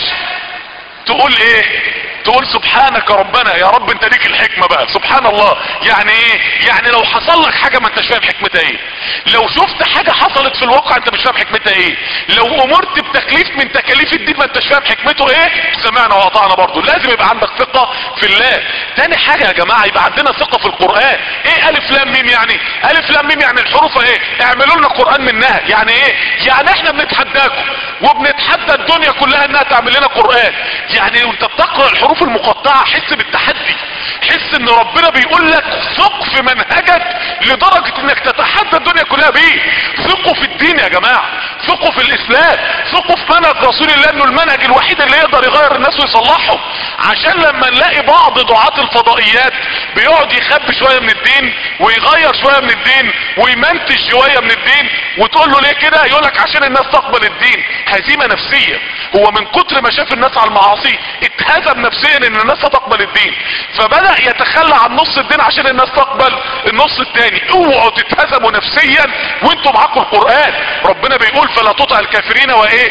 تقول ايه؟ تقول سبحانك ربنا، يا رب انت ليك الحكمة بقى. سبحان الله. يعني ايه؟ يعني لو حصل لك حاجة ما انتش فاهم حكمتها ايه، لو شفت حاجة حصلت في الواقع انت مش فاهم حكمتها ايه، لو امرت بتكليف من تكاليف الدين ما انتش فاهم حكمته ايه، سمعنا واطعنا برضو. لازم يبقى عندك ثقة في الله. تاني حاجة يا جماعة يبقى عندنا ثقة في القرآن. ايه الف لام ميم يعني؟ الف لام ميم يعني الحروف ايه؟ اعملوا لنا قرآن منها. يعني ايه؟ يعني احنا بنتحداكم وبنتحدى الدنيا كلها انها تعمل لنا قرآن. يعني وانت بتقرأ الحروف المقطعة حس بالتحدي، حس ان ربنا بيقول لك ثق في منهجك لدرجة انك تتحدى الدنيا كلها بيه. ثقوا في الدين يا جماعة، ثقوا في الاسلام، ثقوا في منهج رسول الله انه المنهج الوحيد اللي يقدر يغير الناس ويصلحهم. عشان لما نلاقي بعض دعاة الفضائيات بيقعد يخبي شوية من الدين ويغير شوية من الدين ويمنتج شوية من الدين وتقول له ليه كده؟ يقولك عشان الناس تقبل الدين. هزيمة نفسية. هو من كتر ما شاف الناس على المعاصي اتهزم نفسيا ان الناس هتقبل الدين، فبدأ يتخلى عن نص الدين عشان الناس تقبل النص التاني. اوعوا تتهزموا نفسيا وانتوا معاكم القرآن. ربنا بيقول فلا تطع الكافرين وايه؟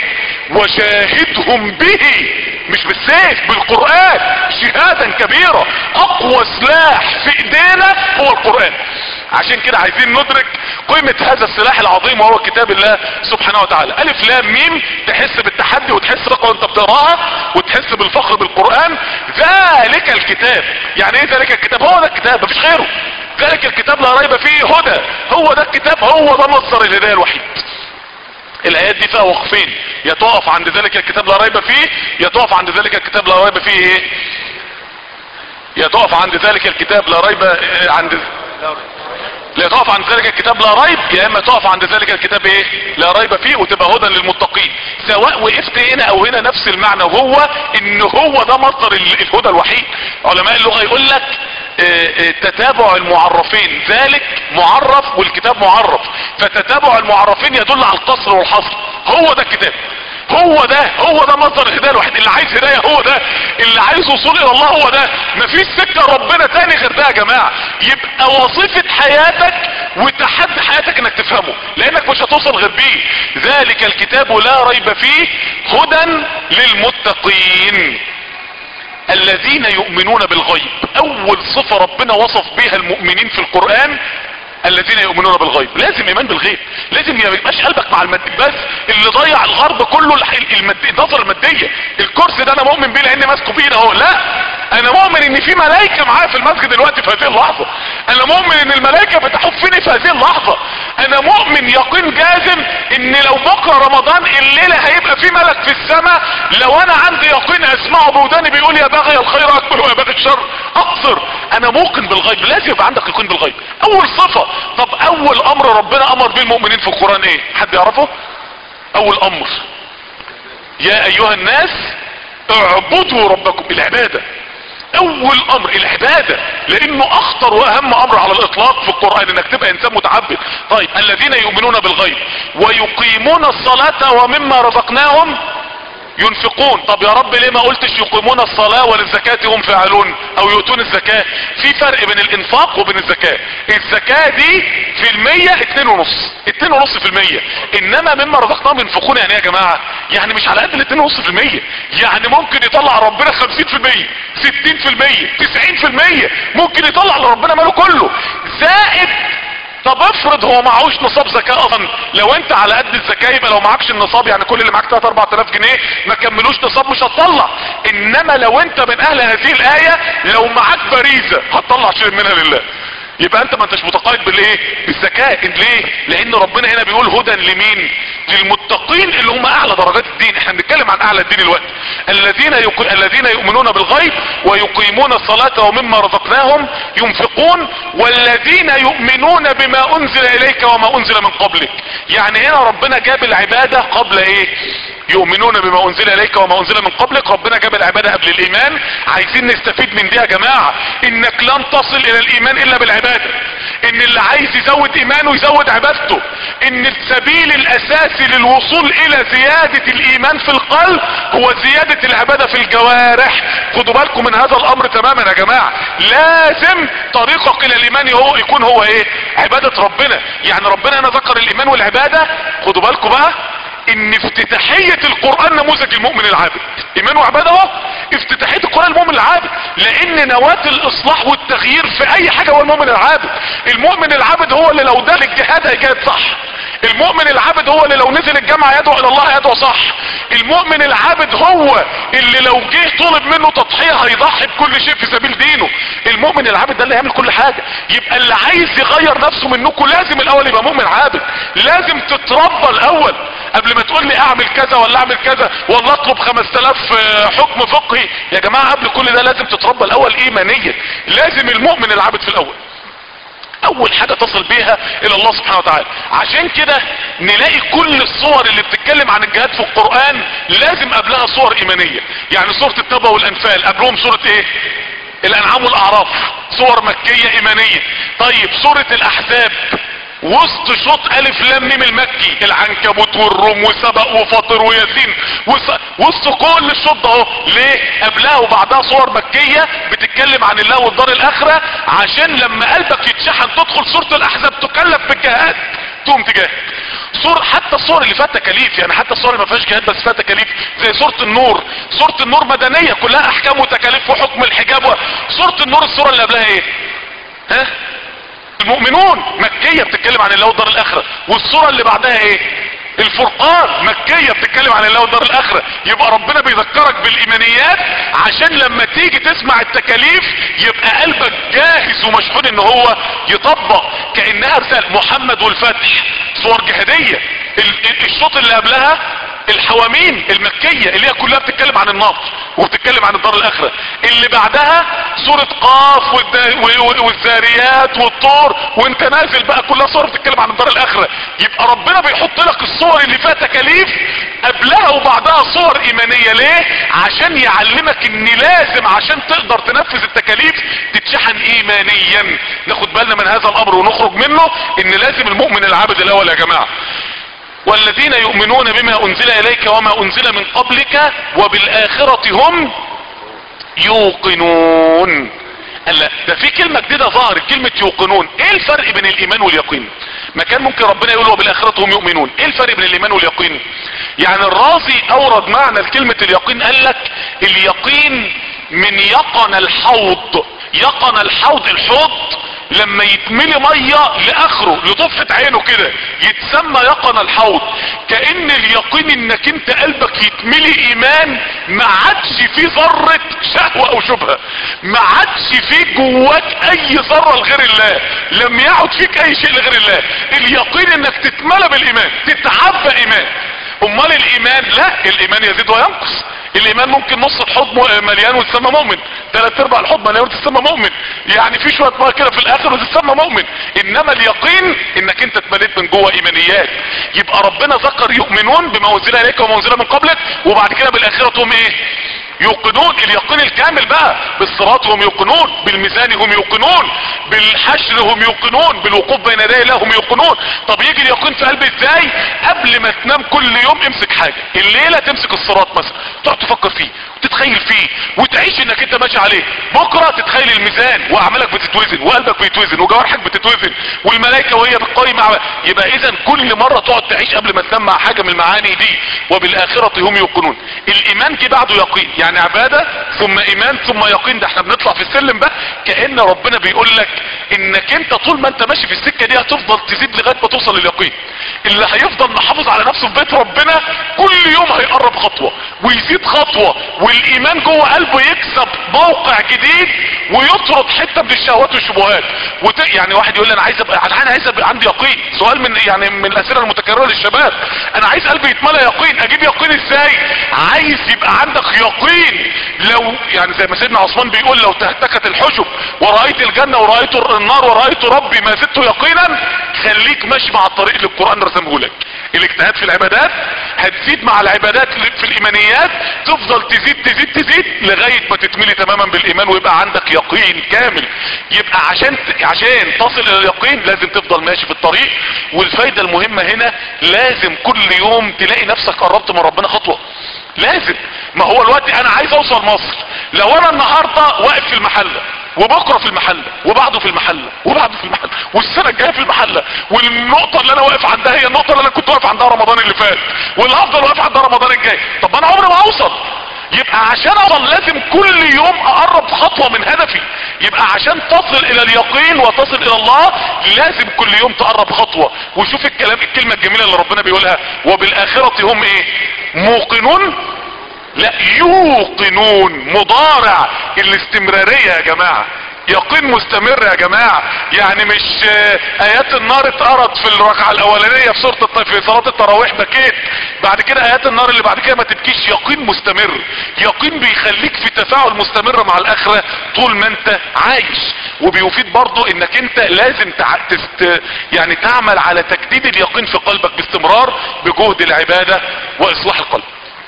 وشاهدهم به، مش بالسيف، بالقرآن شهادا كبيرة. اقوى سلاح في ايدينا هو القرآن. عشان كده عايزين ندرك قيمة هذا السلاح العظيم وهو كتاب الله سبحانه وتعالى. الف لام ميم تحس بالتحدي وتحس بقى وانت بتقراها وتحس بالفخر بالقرآن. ذلك الكتاب. يعني ايه ذلك الكتاب؟ هو ده الكتاب مفيش غيره. ذلك الكتاب لا ريب فيه هدى. هو ده الكتاب، هو ده مصدر الهداية الوحيد. الايات دي فيها وقفين، يا تقف عند ذلك الكتاب لا ريب فيه، يا تقف عند ذلك الكتاب لا ريب فيه ايه، يا تقف عند ذلك الكتاب لا ريب لا تقف عند ذلك الكتاب لا ريب، يا اما تقف عند ذلك الكتاب ايه لا ريب فيه، وتبقى هدى للمتقين. سواء وقفت هنا او هنا نفس المعنى، وهو ان هو ده مصدر الهدى الوحيد. علماء اللغة يقول لك تتابع المعرفين، ذلك معرف والكتاب معرف، فتتابع المعرفين يدل على القصر والحصر. هو ده الكتاب، هو ده مصدر الهداية الوحيد. اللي عايز هداية هو ده، اللي عايز وصول الى الله هو ده، مفيش سكة ربنا تاني غير ده يا جماعة. يبقى وظيفة حياتك وتحدي حياتك انك تفهمه، لانك مش هتوصل غير بيه. ذلك الكتاب لا ريب فيه هدى للمتقين الذين يؤمنون بالغيب. اول صفة ربنا وصف بها المؤمنين في القرآن الذين يؤمنون بالغيب. لازم ايمان بالغيب، لازم يبقاش قلبك مع المادي بس. اللي ضيع الغرب كله النظرة المادية. الكرسي ده انا مؤمن بيه لاني ماسكه بايدي اهو، لا، انا مؤمن ان في ملائكة معايا في المسجد دلوقتي في هذه اللحظة، انا مؤمن ان الملائكة بتحفني في هذه اللحظة، انا مؤمن يقين جازم ان لو بكرة رمضان الليلة هيبقى في ملك في السماء، لو انا عندي يقين اسمعه بوداني بيقول يا باغي الخير اكبر ويا باغي الشر اقصر. انا موقن بالغيب، لازم يبقى عندك يقين بالغيب. اول صفة. طب اول امر ربنا امر به المؤمنين في القرآن ايه؟ حد يعرفه؟ اول امر يا ايها الناس اعبدوا ربكم، العبادة. اول امر العبادة، لانه اخطر واهم امر على الاطلاق في القرآن انك تبقى انسان متعبد. طيب الذين يؤمنون بالغيب ويقيمون الصلاة ومما رزقناهم ينفقون. طب يا رب ليه ما قلتش يقيمون الصلاة وللزكاة هم فاعلون او يؤتون الزكاة؟ في فرق بين الانفاق وبين الزكاة. الزكاة دي في المية 2.5%، انما مما رزقناهم ينفقون يعني ايه يا جماعة؟ يعني مش على قد 2.5%، يعني ممكن يطلع ربنا 50%، 60%، 90%، ممكن يطلع لربنا ماله كله زائد. طب افرض هو معهوش نصاب زكاة اصلا، لو انت على قد الزكاة يبقى لو معكش النصاب يعني كل اللي معاك 3-4 آلاف جنيه ما كملوش نصاب مش هتطلع. انما لو انت من اهل هذه الاية لو معاك فريزة هتطلع شيء منها لله. يبقى انت ما انتش متقاعد بالايه؟ بالزكاة. ليه؟ لان ربنا هنا بيقول هدى لمين؟ للمتقين اللي هم اعلى درجات الدين. احنا بنتكلم عن اعلى الدين الوقت. الذين يؤمنون بالغيب ويقيمون الصلاة ومما رزقناهم ينفقون والذين يؤمنون بما انزل اليك وما انزل من قبلك. يعني هنا ربنا جاب العبادة قبل ايه؟ يؤمنون بما انزل اليك وما انزل من قبلك، ربنا جاب العبادة قبل الايمان. عايزين نستفيد من دي يا جماعة، انك لن تصل الى الايمان الا بالعبادة، ان اللي عايز يزود ايمانه يزود عبادته، ان السبيل الاساسي للوصول الى زيادة الايمان في القلب هو زيادة العبادة في الجوارح. خدوا بالكم من هذا الامر تماما يا جماعة. لازم طريقك الى الايمان هو يكون هو ايه؟ عبادة ربنا. يعني ربنا هنا ذكر الايمان والعبادة. خدوا بالكم بقى ان افتتاحية القرآن نموذج المؤمن العابد. ايمان وعبادة اهو افتتاحية القرآن المؤمن العابد، لان نواة الاصلاح والتغيير في اي حاجة هو المؤمن العابد. المؤمن العابد هو اللي لو دخل الجهاد هيجاهد صح، المؤمن العابد هو اللي لو نزل الجامعة يدعو الى الله يدعو صح، المؤمن العابد هو اللي لو جه طلب منه تضحية هيضحي بكل شيء في سبيل دينه. المؤمن العابد ده اللي يعمل كل حاجة. يبقى اللي عايز يغير نفسه منكم لازم الاول يبقى مؤمن عابد، لازم تتربى الاول قبل ما تقول لي اعمل كذا ولا اعمل كذا ولا اطلب 5000 حكم فقهي. يا جماعة قبل كل ده لازم تتربى الاول ايمانيا، لازم المؤمن العابد في الاول اول حاجة تصل بيها الى الله سبحانه وتعالى. عشان كده نلاقي كل الصور اللي بتتكلم عن الجهاد في القرآن لازم قبلها صور ايمانية. يعني سورة التوبة والانفال قبلهم سورة ايه؟ الانعام والاعراف، صور مكية ايمانية. طيب سورة الاحزاب وسط شوط الف لام ميم المكي، العنكبوت والروم وسبأ وفاطر وياسين وسط كل الشوط ده اهو. ليه؟ قبلها وبعدها صور مكية بتتكلم عن الله والدار الاخرة، عشان لما قلبك يتشحن تدخل سورة الاحزاب تكلف بالجهاد تقوم تجاهد. حتى الصور اللي فيها تكاليف، يعني حتى الصور اللي ما فيهاش جهاد بس فيها تكاليف زي سورة النور. سورة النور مدنية كلها احكام وتكاليف وحكم الحجاب. سورة النور الصورة اللي قبلها ايه؟ ها؟ المؤمنون مكية بتتكلم عن الله والدار الاخرة. والصورة اللي بعدها ايه؟ الفرقان مكية بتتكلم عن الله والدار الاخرة. يبقى ربنا بيذكرك بالايمانيات عشان لما تيجي تسمع التكاليف يبقى قلبك جاهز ومشحون ان هو يطبق. كأنها رسالة محمد والفتح صور جهادية، الشوط اللي قبلها الحواميم المكية اللي هي كلها بتتكلم عن النار وبتتكلم عن الدار الاخرة. اللي بعدها سورة قاف والذاريات والطور وانت نازل بقى كلها صور بتتكلم عن الدار الاخرة. يبقى ربنا بيحط لك الصور اللي فيها تكاليف قبلها وبعدها صور ايمانية. ليه؟ عشان يعلمك ان لازم عشان تقدر تنفذ التكاليف تتشحن ايمانيا. ناخد بالنا من هذا الامر ونخرج منه ان لازم المؤمن العابد الاول يا جماعة. والذين يؤمنون بما انزل اليك وما انزل من قبلك وبالاخرة هم يوقنون. لا ده في كلمة جديدة ظهرت، كلمة يوقنون. ايه الفرق بين الايمان واليقين؟ ما كان ممكن ربنا يقول وبالاخرة هم يؤمنون. ايه الفرق بين الايمان واليقين؟ يعني الرازي اورد معنى لكلمة اليقين، قال لك اليقين من يقن الحوض. يقن الحوض، الحوض لما يتملي مية لاخره لطفحة عينه كده يتسمى يقن الحوض. كأن اليقين انك انت قلبك يتملي ايمان، ما عادش فيه ذرة شهوة او شبهة، ما عادش فيه جواك اي ذرة لغير الله، لم يعد فيك اي شيء لغير الله. اليقين انك تتملى بالايمان، تتعبى ايمان. امال الايمان؟ لا، الايمان يزيد وينقص. الايمان ممكن نص الحوض مليان وتسمى مؤمن، 3/4 الحوض مليان وتسمى مؤمن، يعني في شويه ميه كده في الاخر وتسمى مؤمن. انما اليقين انك انت اتمليت من جوه ايمانيات. يبقى ربنا ذكر يؤمنون بما انزل اليك وما انزل من قبلك، وبعد كده بالاخره هم ايه؟ يوقنون. اليقين الكامل بقى، بالصراط هم يوقنون، بالميزان هم يوقنون، بالحشر هم يوقنون، بالوقوف بين يدي الله هم يوقنون. طب يجي اليقين في قلبي ازاي؟ قبل ما تنام كل يوم امسك حاجة. الليلة تمسك الصراط مثلا، تقعد تفكر فيه وتتخيل فيه وتعيش انك انت ماشي عليه. بكرة تتخيل الميزان واعمالك بتتوزن وقلبك بيتوزن وجوارحك بتتوزن والملائكة وهي بتقيم. يبقى اذا كل مرة تقعد تعيش قبل ما تنام مع حاجة من المعاني دي. وبالاخرة هم يوقنون. الايمان جه بعده يقين، يعني عبادة ثم ايمان ثم يقين. ده احنا بنطلع في السلم بقى. كأن ربنا بيقول لك انك انت طول ما انت ماشي في السكة دي هتفضل تزيد لغاية ما توصل لليقين. اللي هيفضل محافظ على نفسه في بيت ربنا كل يوم هيقرب خطوة ويزيد خطوة، والايمان جوه قلبه يكسب موقع جديد ويطرد حتة من الشهوات والشبهات. يعني واحد يقول لي انا عايز ابقى عندي يقين. سؤال من الاسئله المتكرره للشباب، انا عايز قلبي يتملى يقين. اجيب يقين ازاي؟ عايز يبقى عندك يقين. لو يعني زي ما سيدنا عثمان بيقول لو تهتكت الحجب ورأيت الجنة ورأيت النار ورأيت ربي ما زدت يقينا، خليك ماشي مع الطريق اللي القرآن رسمه لك. الاجتهاد في العبادات هتزيد مع العبادات في الايمانيات، تفضل تزيد تزيد تزيد لغاية ما تتملي تماما بالايمان ويبقى عندك يقين كامل. يبقى عشان تصل الى اليقين لازم تفضل ماشي في الطريق. والفايدة المهمة هنا لازم كل يوم تلاقي نفسك قربت من ربنا خطوة. لازم. ما هو الوقت انا عايز اوصل مصر، لو انا النهاردة واقف في المحلة وبكرة في المحلة وبعده في المحلة وبعده في المحلة والسنة الجاية في المحلة، والنقطة اللي انا واقف عندها هي النقطة اللي انا كنت واقف عندها رمضان اللي فات، واللي هفضل واقف عندها رمضان الجاي، طب انا عمري ما اوصل. يبقى عشان اوصل لازم كل يوم اقرب خطوة من هدفي. يبقى عشان تصل الى اليقين وتصل الى الله لازم كل يوم تقرب خطوة. وشوف الكلمة الجميلة اللي ربنا بيقولها، وبالاخرة هم ايه؟ موقنون. لا، يوقنون مضارع الاستمرارية يا جماعة. يقين مستمر يا جماعة. يعني مش ايات النار اتقرت في الركعة الاولانية في صلاة التراويح بكيت، بعد كده ايات النار اللي بعد كده ما تبكيش. يقين مستمر. يقين بيخليك في تفاعل مستمر مع الاخرة طول ما انت عايش. وبيفيد برضو انك انت لازم يعني تعمل على تجديد اليقين في قلبك باستمرار بجهد العبادة واصلاح القلب.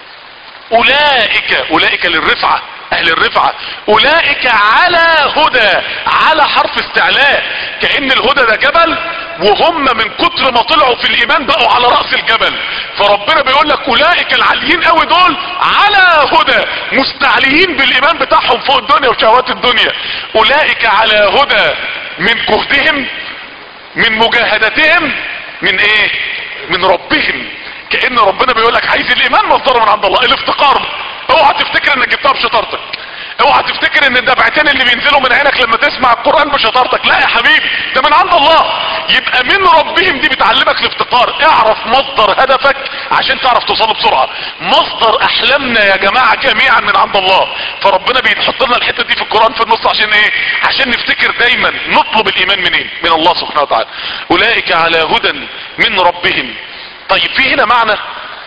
اولئك للرفعة، اهل الرفعة. اولئك على هدى، على حرف استعلاء، كأن الهدى ده جبل وهم من كتر ما طلعوا في الايمان بقوا على رأس الجبل. فربنا بيقول لك اولئك العاليين قوي دول على هدى، مستعليين بالايمان بتاعهم فوق الدنيا وشهوات الدنيا. اولئك على هدى من جهدهم، من مجاهدتهم، من ايه؟ من ربهم. كأن ربنا بيقول لك عايز الايمان مصدره من عند الله. الافتقار، اوعى تفتكر انك جبتها بشطارتك، اوعى تفتكر ان الدفعتين اللي بينزلوا من عينك لما تسمع القرآن بشطارتك. لا يا حبيبي، ده من عند الله. يبقى من ربهم دي بتعلمك الافتقار. اعرف مصدر هدفك عشان تعرف توصله بسرعة. مصدر احلامنا يا جماعة جميعا من عند الله. فربنا بيحط لنا الحتة دي في القرآن في النص عشان ايه؟ عشان نفتكر دايما نطلب الايمان منين؟ من الله سبحانه وتعالى. اولئك على هدى من ربهم. طيب في هنا معنى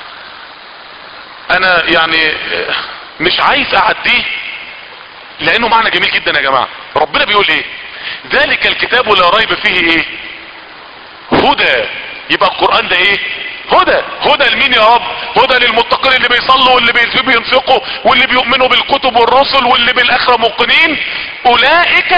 انا يعني مش عايز اعديه لانه معنى جميل جدا يا جماعة. ربنا بيقول ايه؟ ذلك الكتاب لا ريب فيه ايه؟ هدى. يبقى القرآن ده ايه؟ هدى. هدى لمين يا رب؟ هدى للمتقين اللي بيصلوا واللي بينفقوا واللي بيؤمنوا بالكتب والرسل واللي بالاخرة موقنين، اولئك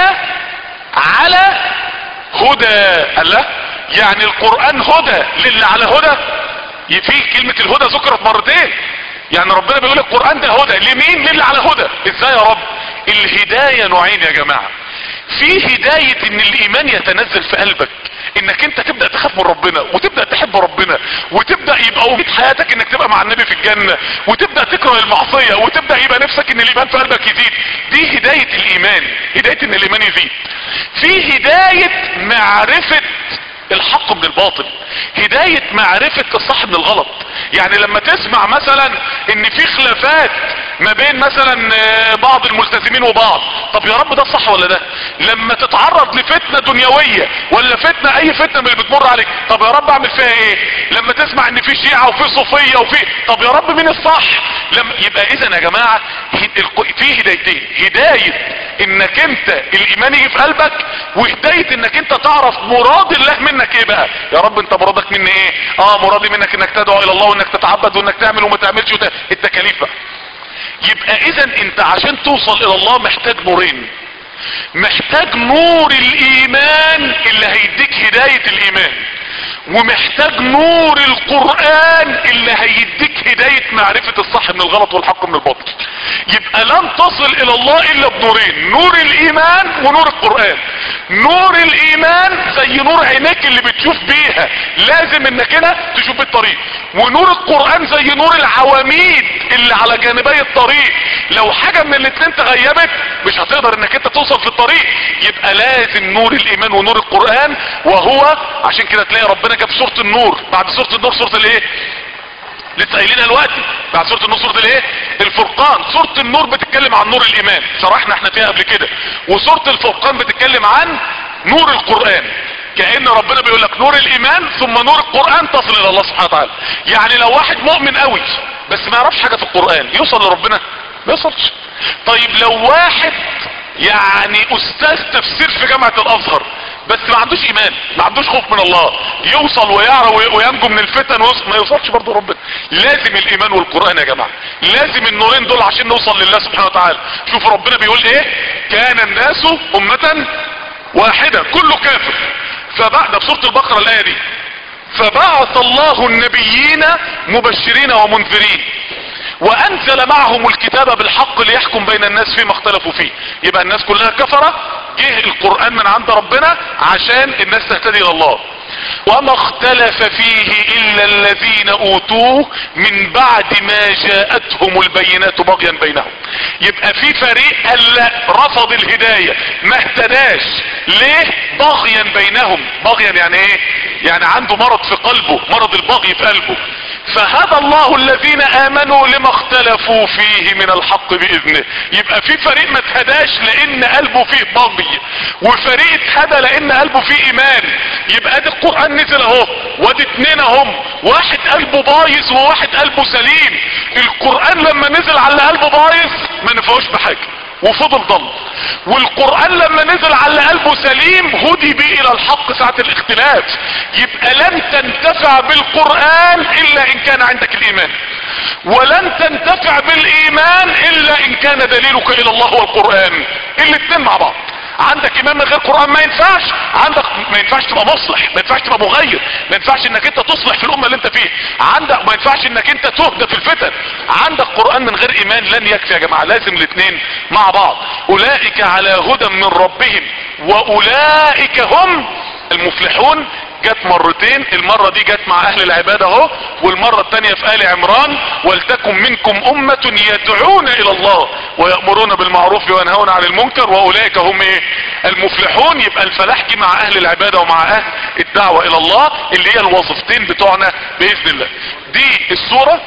على هدى. الله، يعني القرآن هدى للي على هدى. في كلمة الهدى ذكرت مرتين، يعني ربنا بيقول القرآن ده هدى لمين؟ للي على هدى. ازاي يا رب؟ الهداية نوعين يا جماعة. في هداية ان الايمان يتنزل في قلبك، انك انت تبدأ تخاف من ربنا وتبدأ تحب ربنا وتبدأ يبقى امنية حياتك انك تبقى مع النبي في الجنة وتبدأ تكره المعصية وتبدأ يبقى نفسك ان الايمان في قلبك يزيد. دي هداية الايمان، هداية ان الايمان يزيد. في هداية معرفة الحق من الباطل، هداية معرفة الصح من الغلط. يعني لما تسمع مثلا ان في خلافات ما بين مثلا بعض الملتزمين وبعض، طب يا رب ده صح ولا ده؟ لما تتعرض لفتنة دنيوية ولا فتنة، اي فتنة من اللي بتمر عليك، طب يا رب اعمل فيها ايه؟ لما تسمع ان في شيعة وفي صوفية وفي، طب يا رب مين الصح؟ يبقى اذا يا جماعة في هدايتين، هداية انك انت الايمان يجي في قلبك، وهداية انك انت تعرف مراد الله منك ايه بقى. يا رب انت مرادك مني ايه؟ مرادي منك انك تدعو الى الله وانك تتعبد وانك تعمل وما تعملش التكاليف بقى. يبقى اذا انت عشان توصل الى الله محتاج نورين. محتاج نور الايمان اللي هيديك هداية الايمان، ومحتاج نور القرآن اللي هيديك هداية معرفة الصح من الغلط والحق من الباطل. يبقى لن تصل الى الله الا بنورين، نور الايمان ونور القرآن. نور الايمان زي نور عينيك اللي بتشوف بيها، لازم انك هنا تشوف بالطريق. ونور القرآن زي نور العواميد اللي على جانبي الطريق، لو حاجة من الاتنين تغيبت مش هتقدر انك انت توصل في الطريق. يبقى لازم نور الايمان ونور القرآن، وهو عشان كده تلاقي ربنا جاب سورة النور بعد سورة النور سورة الايه؟ لسه قايلينها دلوقتي، بعد سورة النور سورة الايه؟ الفرقان. سورة النور بتتكلم عن نور الايمان، شرحنا احنا فيها قبل كده. وسورة الفرقان بتتكلم عن نور القرآن. كأن ربنا بيقول لك نور الايمان ثم نور القرآن تصل الى الله سبحانه وتعالى. يعني لو واحد مؤمن قوي بس ما يعرفش حاجة في القرآن يوصل لربنا؟ ما يوصلش. طيب لو واحد يعني استاذ تفسير في جامعة الازهر بس ما عندوش ايمان، ما عندوش خوف من الله، يوصل ويعرف وينجو من الفتن ما يوصلش برضه ربنا. لازم الايمان والقرآن يا جماعة، لازم النورين دول عشان نوصل لله سبحانه وتعالى. شوفوا ربنا بيقول ايه؟ كان الناس امة واحدة كله كافر، فبعد في سورة البقرة الاية دي، فبعث الله النبيين مبشرين ومنذرين وانزل معهم الكتاب بالحق ليحكم بين الناس فيما اختلفوا فيه. يبقى الناس كلها كفرة، جه القرآن من عند ربنا عشان الناس تهتدي الى الله. وما اختلف فيه الا الذين اوتوه من بعد ما جاءتهم البينات بغيا بينهم. يبقى في فريق قال رفض الهداية ما اهتداش ليه؟ بغيا بينهم. بغيا يعني ايه؟ يعني عنده مرض في قلبه، مرض البغي في قلبه. فهدى الله الذين امنوا لما اختلفوا فيه من الحق باذنه. يبقى في فريق ما اتهداش لان قلبه فيه بغي، وفريق اتهدى لان قلبه فيه ايمان. يبقى دي القرآن نزل اهو، وادي اتنين اهم، واحد قلبه بايظ وواحد قلبه سليم. القرآن لما نزل على قلبه بايظ ما نفعوش بحاجة وفضل ضل، والقرآن لما نزل على قلبه سليم هدي به الى الحق ساعة الاختلاف. يبقى لن تنتفع بالقرآن الا ان كان عندك الايمان، ولن تنتفع بالايمان الا ان كان دليلك الى الله والقرآن. الاتنين مع بعض. عندك ايمان من غير قرآن ما ينفعش، عندك ما ينفعش تبقى مصلح، ما ينفعش تبقى مغير، ما ينفعش انك انت تصلح في الامة اللي انت فيه، عندك ما ينفعش انك انت تهدى في الفتن. عندك قرآن من غير ايمان لن يكفي يا جماعة، لازم الاثنين مع بعض. اولئك على هدى من ربهم واولئك هم المفلحون. جت مرتين، المرة دي جت مع اهل العبادة اهو، والمرة التانية في آل عمران ولتكن منكم امة يدعون الى الله ويأمرون بالمعروف وينهون عن المنكر واولئك هم ايه؟ المفلحون. يبقى الفلاح جه مع اهل العبادة ومع اهل الدعوة الى الله اللي هي الوظيفتين بتوعنا باذن الله. دي السورة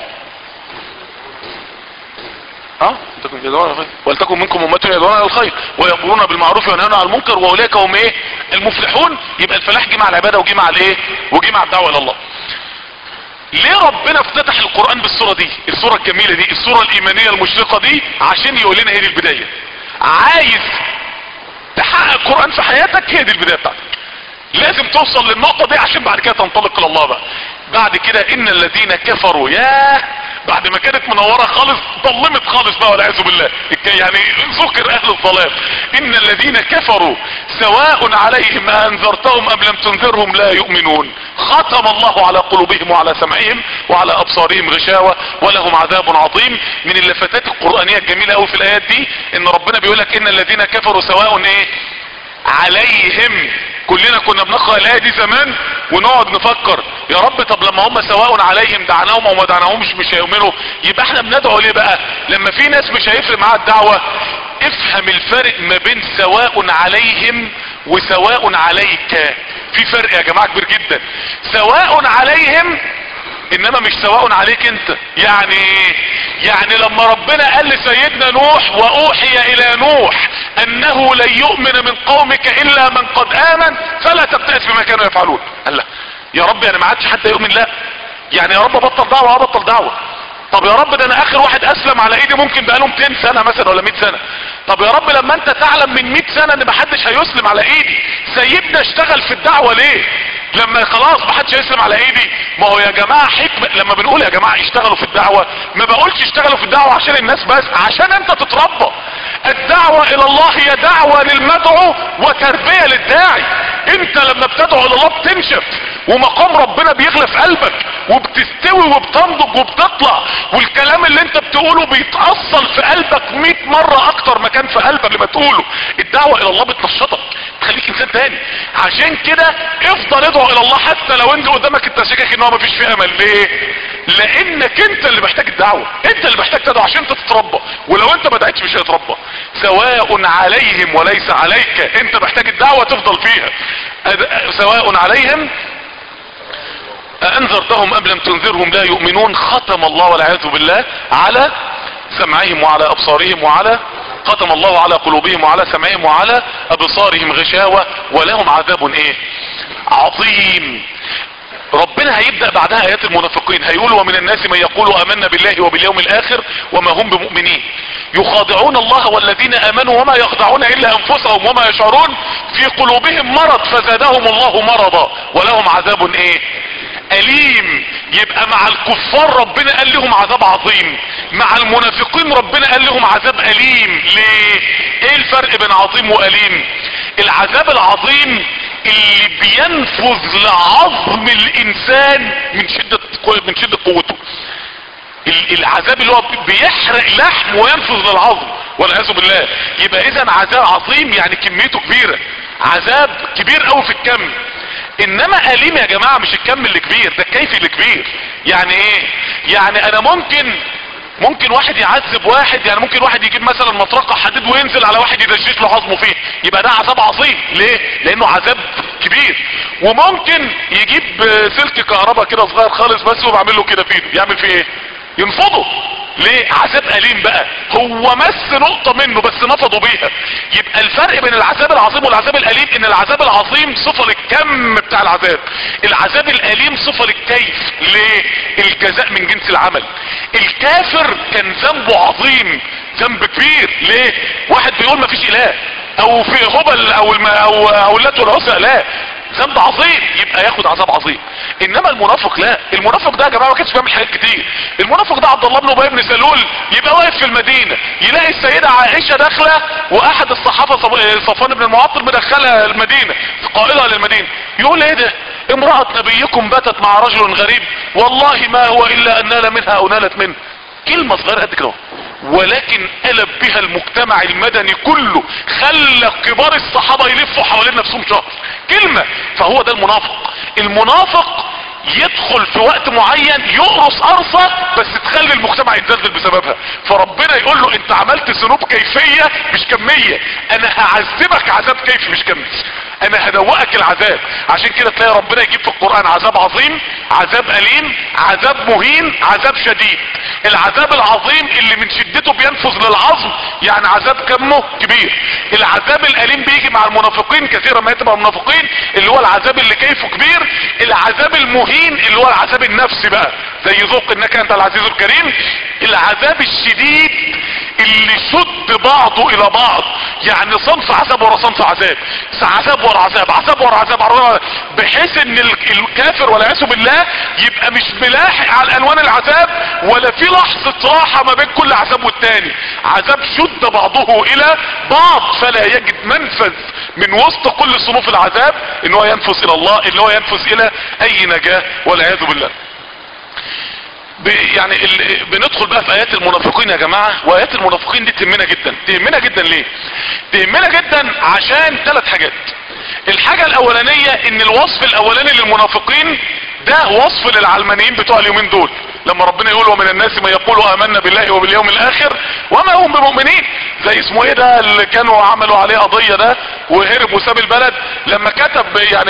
ولتكن منكم امة يدعون الى الخير ويأمرون بالمعروف وينهون عن المنكر واولئك هم ايه؟ المفلحون. يبقى الفلاح جه مع العبادة وجه مع الايه؟ وجه مع الدعوة الى الله. ليه ربنا افتتح القرآن بالصورة دي، الصورة الجميلة دي، الصورة الايمانية المشرقة دي؟ عشان يقول لنا هي دي البداية. عايز تحقق القرآن في حياتك، هي دي البداية بتاعتك. لازم توصل للنقطة دي عشان بعد كده تنطلق الى الله بقى. بعد كده ان الذين كفروا، ياه، بعد ما كانت منورة خالص ضلمت خالص بقى والعياذ بالله، يعني ذكر اهل الظلام. ان الذين كفروا سواء عليهم انذرتهم ام لم تنذرهم لا يؤمنون، ختم الله على قلوبهم وعلى سمعهم وعلى ابصارهم غشاوة ولهم عذاب عظيم. من اللفتات القرآنية الجميلة قوي في الايات دي ان ربنا بيقول لك ان الذين كفروا سواء ايه عليهم. كلنا كنا بنقرأ الآية دي زمان ونقعد نفكر يا رب طب لما هم سواء عليهم دعناهم او ما دعناهمش مش هيؤمنوا، يبقى احنا بندعو ليه بقى لما في ناس مش هيفرق معاها الدعوة؟ افهم الفرق ما بين سواء عليهم وسواء عليك. في فرق يا جماعة كبير جدا. سواء عليهم انما مش سواء عليك انت. يعني لما ربنا قال لسيدنا نوح واوحي الى نوح انه لن يؤمن من قومك الا من قد امن فلا تبتئس بما كانوا يفعلون. قال لا يا رب يعني ما عادش حتى يؤمن؟ لا يعني يا رب بطل دعوة، بطل دعوة. طب يا رب ده انا اخر واحد اسلم على ايدي ممكن بقاله 200 سنة مثلا ولا 100 سنة. طب يا رب لما انت تعلم من 100 سنة ان محدش هيسلم على ايدي سيبنا اشتغل في الدعوة ليه لما خلاص محدش هيسلم على ايدي؟ ما هو يا جماعة حكمة لما بنقول يا جماعة اشتغلوا في الدعوة، ما بقولش اشتغلوا في الدعوة عشان الناس بس، عشان انت تتربى. الدعوة الى الله هي دعوة للمدعو وتربية للداعي. انت لما بتدعو الى الله بتنشف ومقام ربنا بيغلى في قلبك وبتستوي وبتنضج وبتطلع، والكلام اللي انت بتقوله بيتأصل في قلبك 100 مرة اكتر ما كان في قلبك لما تقوله. الدعوة الى الله بتنشطك تخليك انسان تاني. عشان كده افضل ادعو الى الله حتى لو انت قدامك انت شاكك ان هو مفيش فيه امل. ليه؟ لانك انت اللي محتاج الدعوة، انت اللي محتاج تدعو عشان تتربى، ولو انت ما دعيتش مش هيتربى. سواء عليهم وليس عليك، انت محتاج الدعوة تفضل فيها. سواء عليهم أنذرتهم أم لم تنذرهم لا يؤمنون، ختم الله والعياذ بالله على سمعهم وعلى أبصارهم ختم الله على قلوبهم وعلى سمعهم وعلى أبصارهم غشاوة ولهم عذاب ايه عظيم. ربنا هيبدأ بعدها آيات المنافقين، هيقول ومن الناس من يقول آمنا بالله وباليوم الآخر وما هم بمؤمنين يخادعون الله والذين آمنوا وما يخدعون إلا أنفسهم وما يشعرون في قلوبهم مرض فزادهم الله مرضا ولهم عذاب ايه أليم. يبقى مع الكفار ربنا قال لهم عذاب عظيم، مع المنافقين ربنا قال لهم عذاب أليم. ليه؟ ايه الفرق بين عظيم وأليم؟ العذاب العظيم اللي بينفذ لعظم الانسان من شدة قوته. العذاب اللي هو بيحرق لحم وينفذ للعظم والعياذ بالله. يبقى اذا عذاب عظيم يعني كميته كبيرة، عذاب كبير قوي في الكم. انما أليم يا جماعة مش الكم اللي كبير، ده الكيف اللي كبير. يعني ايه؟ يعني انا ممكن واحد يعذب واحد، يعني ممكن واحد يجيب مثلا مطرقة حديد وينزل على واحد يدشش له عظمه فيه، يبقى ده عذاب عظيم. ليه؟ لانه عذاب كبير. وممكن يجيب سلك كهرباء كده صغير خالص بس وبعمل له كده في ايده، يعمل فيه ايه؟ ينفضه. ليه؟ عذاب أليم بقى، هو مس نقطة منه بس نفضوا بيها. يبقى الفرق بين العذاب العظيم والعذاب الأليم ان العذاب العظيم صفة للكم بتاع العذاب، العذاب الأليم صفة للكيف. ليه؟ الجزاء من جنس العمل. الكافر كان ذنبه عظيم، ذنب كبير. ليه؟ واحد بيقول مفيش اله او في هبل او اللات والعزى، لا، ذنب عظيم يبقى ياخد عذاب عظيم. انما المنافق لا، المنافق ده يا جماعه ما كانش بيعمل حاجات كتير. المنافق ده عبد الله بن ابي بن سلول يبقى واقف في المدينه يلاقي السيده عائشه داخله واحد الصحابه صفوان بن المعطل مدخلها المدينه قائلها للمدينه، يقول ايه ده؟ امراه نبيكم باتت مع رجل غريب والله ما هو الا ان نال منها او نالت منه. كلمه صغيره قد كده ولكن قلب بها المجتمع المدني كله، خلى كبار الصحابة يلفوا حوالين نفسهم شهر كلمة. فهو ده المنافق. المنافق يدخل في وقت معين يقرص قرصة بس تخلي المجتمع يتزلزل بسببها، فربنا يقول له انت عملت ذنوب كيفية مش كمية، انا هعذبك عذاب كيفي مش كمي. انا هدوقك العذاب. عشان كده تلاقي ربنا يجيب في القرآن عذاب عظيم، عذاب اليم، عذاب مهين، عذاب شديد. العذاب العظيم اللي من شدته بينفذ للعظم، يعني عذاب كمه كبير. العذاب الاليم بيجي مع المنافقين كثيرا ما يتبع المنافقين، اللي هو العذاب اللي كيفه كبير. العذاب المهين اللي هو العذاب النفسي بقى، زي ذوق انك انت العزيز الكريم. العذاب الشديد اللي شد بعضه الى بعض، يعني صنف عذاب ورا صنف عذاب، عذاب ورا عذاب، عذاب ورا عذاب، بحيث ان الكافر والعياذ بالله يبقى مش ملاحق على الوان العذاب، ولا في لحظة راحة ما بين كل عذاب والتاني. عذاب شد بعضه الى بعض، فلا يجد منفذ من وسط كل صنوف العذاب ان هو ينفذ الى الله، اللي هو ينفذ الى اي نجاة والعياذ بالله. يعني بندخل بقى في ايات المنافقين يا جماعة. وايات المنافقين دي تهمنا جدا. تهمنا جدا ليه؟ تهمنا جدا عشان 3 حاجات. الحاجة الاولانية ان الوصف الاولاني للمنافقين ده وصف للعلمانيين بتوع اليومين دول، لما ربنا يقول ومن الناس من يقول امنا بالله وباليوم الاخر وما هم بمؤمنين. زي اسمه ايه ده اللي كانوا عملوا عليه قضية ده وهرب وساب البلد، لما كتب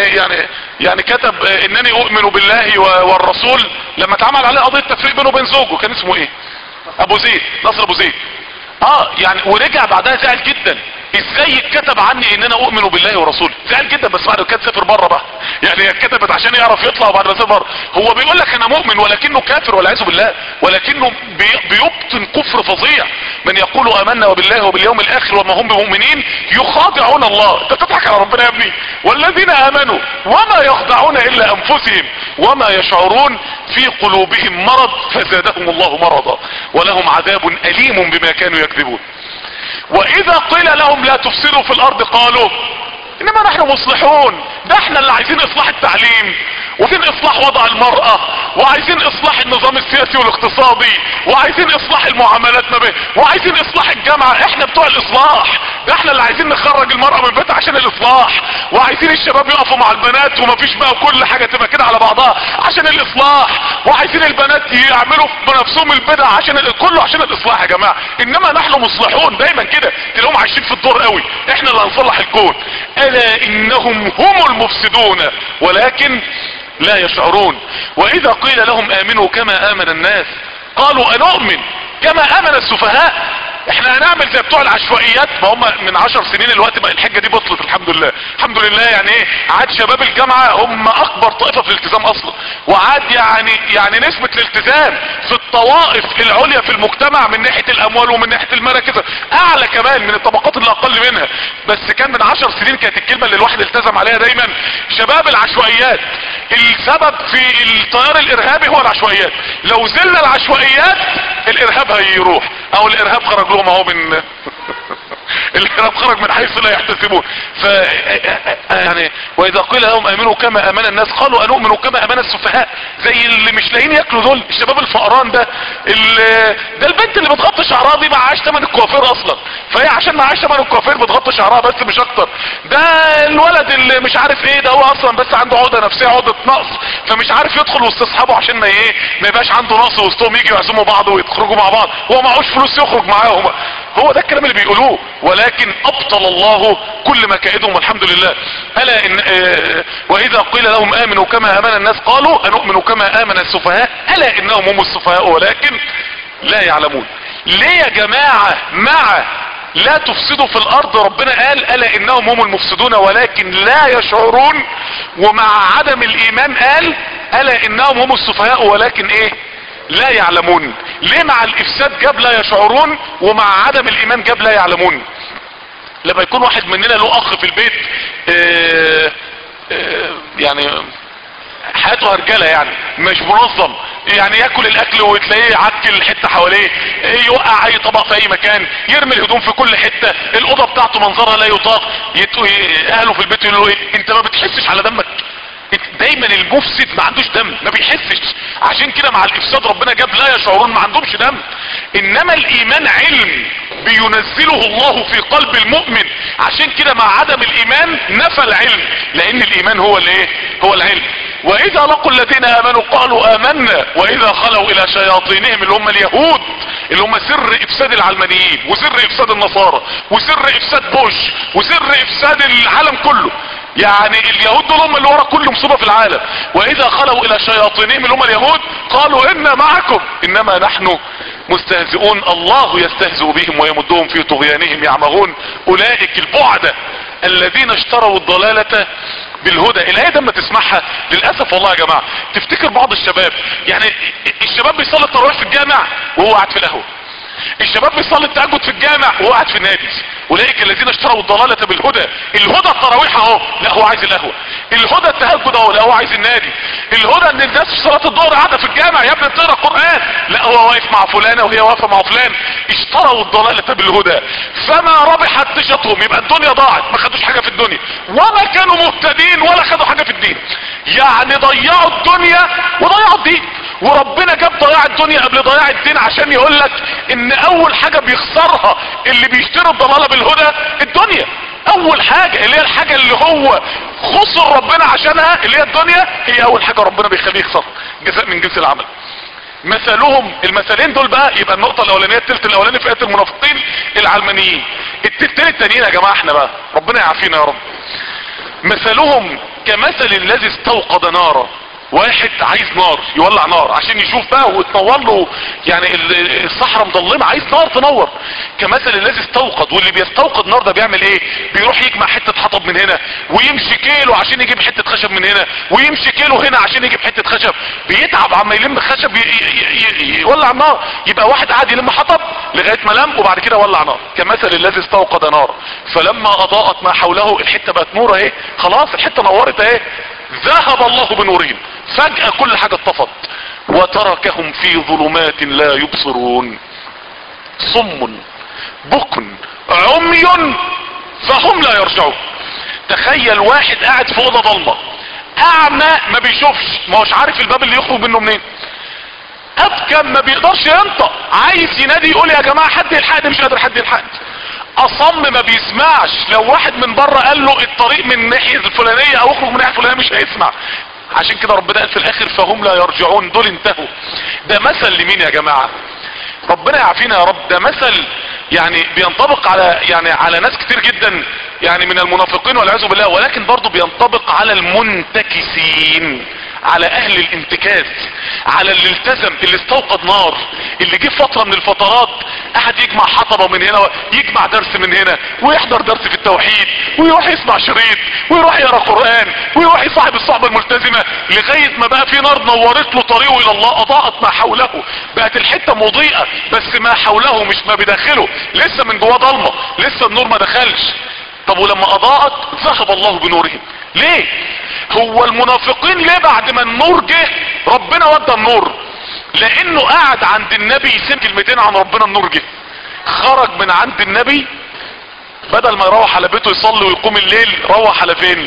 يعني كتب انني اؤمن بالله والرسول، لما اتعمل عليه قضية تفريق بينه وبين زوجه، كان اسمه ايه؟ ابو زيد، نصر ابو زيد. يعني ورجع بعدها زعل جدا، ازاي اتكتب عني ان انا اؤمن بالله ورسوله؟ زعل جدا، بس بعد كده سافر بره بقى، يعني هي اتكتبت عشان يعرف يطلع، وبعد ما سافر بره هو بيقول لك انا مؤمن ولكنه كافر والعياذ بالله، ولكنه بيبطن كفر فظيع. من يقول امنا بالله وباليوم الاخر وما هم بمؤمنين يخادعون الله. انت بتضحك على ربنا يا ابني. والذين امنوا وما يخدعون الا انفسهم وما يشعرون في قلوبهم مرض فزادهم الله مرضا ولهم عذاب اليم بما كانوا يكذبون. واذا قيل لهم لا تفسدوا في الارض قالوا انما نحن مصلحون. ده احنا اللي عايزين اصلاح التعليم، وعايزين اصلاح وضع المرأة، وعايزين اصلاح النظام السياسي والاقتصادي، وعايزين اصلاح المعاملات ما بين، وعايزين اصلاح الجامعة. احنا بتوع الاصلاح. ده احنا اللي عايزين نخرج المرأة من بيتها عشان الاصلاح، وعايزين الشباب يقفوا مع البنات ومفيش بقى كل حاجة تبقى كده على بعضها عشان الاصلاح، وعايزين البنات يعملوا بنفسهم البدع عشان كله عشان الاصلاح يا جماعة. انما نحن مصلحون. دايما كده تلاقيهم عايشين في الدور قوي، احنا اللي هنصلح الكون. الا انهم هم المفسدون ولكن لا يشعرون. واذا قيل لهم امنوا كما امن الناس قالوا انؤمن كما امن السفهاء. احنا هنعمل زي بتوع العشوائيات. ما هم من 10 سنين الوقت بقى الحجة دي بطلت الحمد لله. الحمد لله. يعني ايه؟ عاد شباب الجامعة هم اكبر طائفة في الالتزام اصلا، وعاد يعني نسبة الالتزام في الطوائف العليا في المجتمع من ناحية الاموال ومن ناحية المراكز اعلى كمان من الطبقات اللي اقل منها. بس كان من 10 سنين كانت الكلمة اللي الواحد التزم عليها دايما شباب العشوائيات. السبب في التيار الارهابي هو العشوائيات. لو زلنا العشوائيات الارهاب هيروح، او الارهاب خرج لهم اهو من الارهاب خرج من حيث لا يحتسبون. يعني واذا قيل لهم امنوا كما امن الناس قالوا انؤمن كما امن السفهاء. زي اللي مش لاقيين ياكلوا دول، الشباب الفقران ده البنت اللي بتغطي شعرها دي معهاش ثمن الكوافير اصلا، فهي عشان معهاش ثمن الكوافير بتغطي شعرها بس مش اكتر. ده الولد اللي مش عارف ايه ده، هو اصلا بس عنده عقده نفسيه، عقده نقص، فمش عارف يدخل وسط اصحابه عشان ما يبقاش عنده نقص وسطهم، يجي يعزموا بعض ويخرجوا مع بعض، هو معهوش فلوس يخرج معاهم. هو ده الكلام اللي بيقولوه، ولكن ابطل الله كل مكائدهم والحمد لله. الا ان واذا قيل لهم امنوا كما امن الناس قالوا انؤمن كما امن السفهاء الا انهم هم السفهاء ولكن لا يعلمون. ليه يا جماعة مع لا تفسدوا في الارض ربنا قال الا انهم هم المفسدون ولكن لا يشعرون، ومع عدم الايمان قال الا انهم هم السفهاء ولكن ايه؟ لا يعلمون. ليه مع الافساد جاب لا يشعرون ومع عدم الايمان جاب لا يعلمون؟ لما يكون واحد مننا له اخ في البيت يعني حياته هرجله، يعني مش منظم، يعني ياكل الاكل وتلاقيه عك الحته حواليه، يوقع اي طبق في اي مكان، يرمي الهدوم في كل حته، الاوضه بتاعته منظرها لا يطاق، اهله في البيت يقولوا له ايه؟ انت ما بتحسش على دمك؟ دايما المفسد ما عندوش دم، ما بيحسش. عشان كده مع الافساد ربنا جاب لا يشعرون، ما عندهمش دم. انما الايمان علم بينزله الله في قلب المؤمن، عشان كده مع عدم الايمان نفى العلم، لان الايمان هو الايه؟ هو العلم. واذا لقوا الذين امنوا قالوا امنا واذا خلوا الى شياطينهم اللي هم اليهود، اللي هم سر افساد العلمانيين وسر افساد النصارى وسر افساد بوش وسر افساد العالم كله، يعني اليهود دول هم اللي ورا كل مصيبة في العالم. واذا خلوا الى شياطينهم اللي هم اليهود قالوا انا معكم انما نحن مستهزئون. الله يستهزئ بهم ويمدهم في طغيانهم يعمهون. اولئك البعدة الذين اشتروا الضلالة بالهدى. الايه ده لما تسمعها للاسف والله يا جماعة تفتكر بعض الشباب، يعني الشباب بيصلي التراويح في الجامع وهو قاعد في القهوة، الشباب بيصلي التهجد في الجامع وهو قاعد في النادي. اولئك الذين اشتروا الضلالة بالهدى. الهدى التراويح اهو، لا هو عايز القهوة. الهدى التهجد اهو، لا هو عايز النادي. الهدى ان الناس في صلاة الظهر قاعدة في الجامع، يا ابني بتقرا قرآن، لا هو واقف مع فلانة وهي واقفة مع فلان. اشتروا الضلالة بالهدى فما ربحت تجارتهم. يبقى الدنيا ضاعت، ما خدوش حاجة في الدنيا وما كانوا مهتدين ولا خدوا حاجة في الدين. يعني ضيعوا الدنيا وضيعوا الدين. وربنا جاب ضياع الدنيا قبل ضياع الدين عشان يقول لك ان اول حاجة بيخسرها اللي بيشتري الضلالة بالهدى الدنيا. اول حاجة اللي هي الحاجة اللي هو خسر ربنا عشانها اللي هي الدنيا، هي اول حاجة ربنا بيخليه يخسر. جزاء من جنس العمل. مثلهم المثلين دول بقى، يبقى النقطة الاولانية التلت الاولاني في آية المنافقين العلمانيين. التلتين التانيين يا جماعة احنا بقى ربنا يعافينا يا رب. مثلهم كمثل الذي استوقد نارا. واحد عايز نار يولع نار عشان يشوف بقى وتنور له، يعني الصحراء مظلمه عايز نار تنور. كمثل الذي استوقد. واللي بيستوقد نار ده بيعمل ايه؟ بيروح يجمع حته حطب من هنا ويمشي كيلو عشان يجيب حته خشب من هنا ويمشي كيلو هنا عشان يجيب حته خشب. بيتعب عما يلم خشب يولع النار. يبقى واحد قاعد يلم حطب لغايه ما لم وبعد كده ولع نار. كمثل الذي استوقد نار فلما اضاءت ما حوله. الحته بقت نور اهي، خلاص الحته نورت اهي. ذهب الله بنورهم. فجأة كل حاجة اتطفت وتركهم في ظلمات لا يبصرون. صم بكم عمي فهم لا يرجعون. تخيل واحد قاعد في اوضه ضلمه، اعمى ما بيشوفش، ما هوش عارف الباب اللي يخرج منه منين، ابكم ما بيقدرش ينطق، عايز ينادي يقول يا جماعه حد يلحقني، مش قادر حد يلحقني. اصم ما بيسمعش، لو واحد من بره قال له الطريق من الناحيه الفلانيه او اخرج من الناحيه الفلانيه مش هيسمع. عشان كده ربنا قال في الاخر فهم لا يرجعون. دول انتهوا. ده مثل لمين يا جماعه؟ ربنا يعافينا يا رب. ده مثل يعني بينطبق على ناس كتير جدا يعني من المنافقين والعياذ بالله، ولكن برضه بينطبق على المنتكسين، على اهل الانتكاس، على اللي التزم، اللي استوقد نار، اللي جه فترة من الفترات قعد يجمع حطبة من هنا يجمع درس من هنا ويحضر درس في التوحيد ويروح يسمع شريط ويروح يقرا قرآن ويروح يصاحب الصحبة الملتزمة لغاية ما بقى في نار نورت له طريقه الى الله، اضاءت ما حوله، بقت الحتة مضيئة بس ما حوله مش ما بداخله، لسه من جواه ضلمة، لسه النور ما دخلش. طب ولما اضاءت ذهب الله بنورهم. ليه؟ هو المنافقين ليه بعد ما النور جه ربنا ودى النور؟ لانه قاعد عند النبي يسمع كلمتين عن ربنا النور جه. خرج من عند النبي بدل ما يروح على بيته يصلي ويقوم الليل، روح على فين؟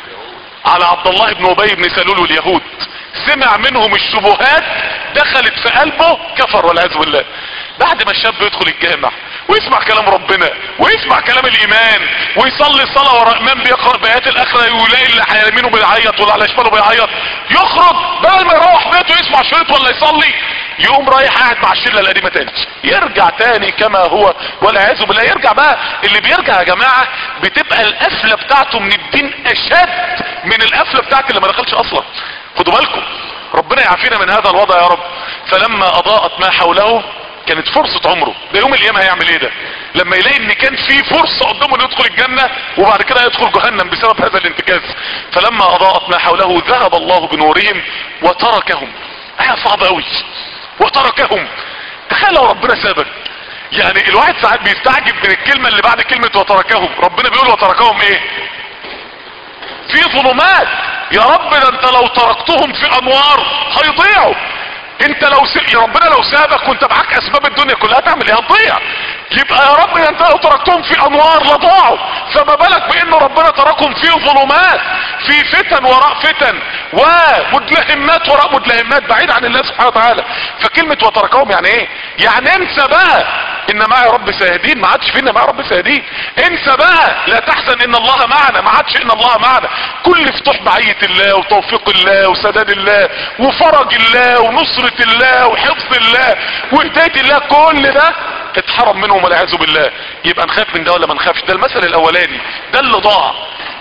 على عبد الله بن ابي بن سلول واليهود. سمع منهم الشبهات دخلت في قلبه كفر والعياذ بالله. بعد ما الشاب يدخل الجامع ويسمع كلام ربنا ويسمع كلام الايمان ويصلي صلاة ورا امام بيقرأ بآيات الاخرة ويلاقي اللي على يمينه بيعيط واللي على شماله بيعيط، يخرج بدل ما يروح بيته يسمع شريط ولا يصلي يقوم رايح قاعد مع الشله القديمه تاني، يرجع تاني كما هو والعياذ بالله. يرجع بقى، اللي بيرجع يا جماعه بتبقى القفله بتاعته من الدين اشد من القفله بتاعت اللي ما دخلش اصلا. خدوا بالكم، ربنا يعافينا من هذا الوضع يا رب. فلما اضاءت ما حوله، كانت فرصة عمره ده. يوم القيامة هيعمل ايه ده؟ لما يلاقي ان كان في فرصة قدامه انه يدخل الجنة وبعد كده يدخل جهنم بسبب هذا الانتكاس. فلما اضاءت ما حوله ذهب الله بنورهم وتركهم. آية صعبة قوي. وتركهم. تخيل لو ربنا سابك. يعني الواحد ساعات بيستعجب من الكلمة اللي بعد كلمة وتركهم. ربنا بيقول وتركهم ايه؟ في ظلمات. يا رب ده انت لو تركتهم في انوار هيضيعوا. انت لو يا ربنا لو سابك وانت معاك اسباب الدنيا كلها تعمل ايه؟ هتضيع. يبقى يا رب انت لو تركتهم في انوار لضاعوا، فما بالك بان ربنا تركهم في ظلمات، في فتن وراء فتن ومدلهمات وراء مدلهمات بعيد عن الله سبحانه وتعالى. فكلمة وتركهم يعني ايه؟ يعني انسى بقى ان معي رب سيهدين، ما عادش فينا معي رب سيهدين. انسى بقى لا تحزن ان الله معنا، ما عادش ان الله معنا. كل فتوح بعية الله وتوفيق الله وسداد الله وفرج الله ونصرة الله وحفظ الله وهداية الله، كل ده اتحرم منهم والعياذ بالله. يبقى نخاف من ده ولا ما نخافش؟ ده المثل الاولاني، ده اللي ضاع.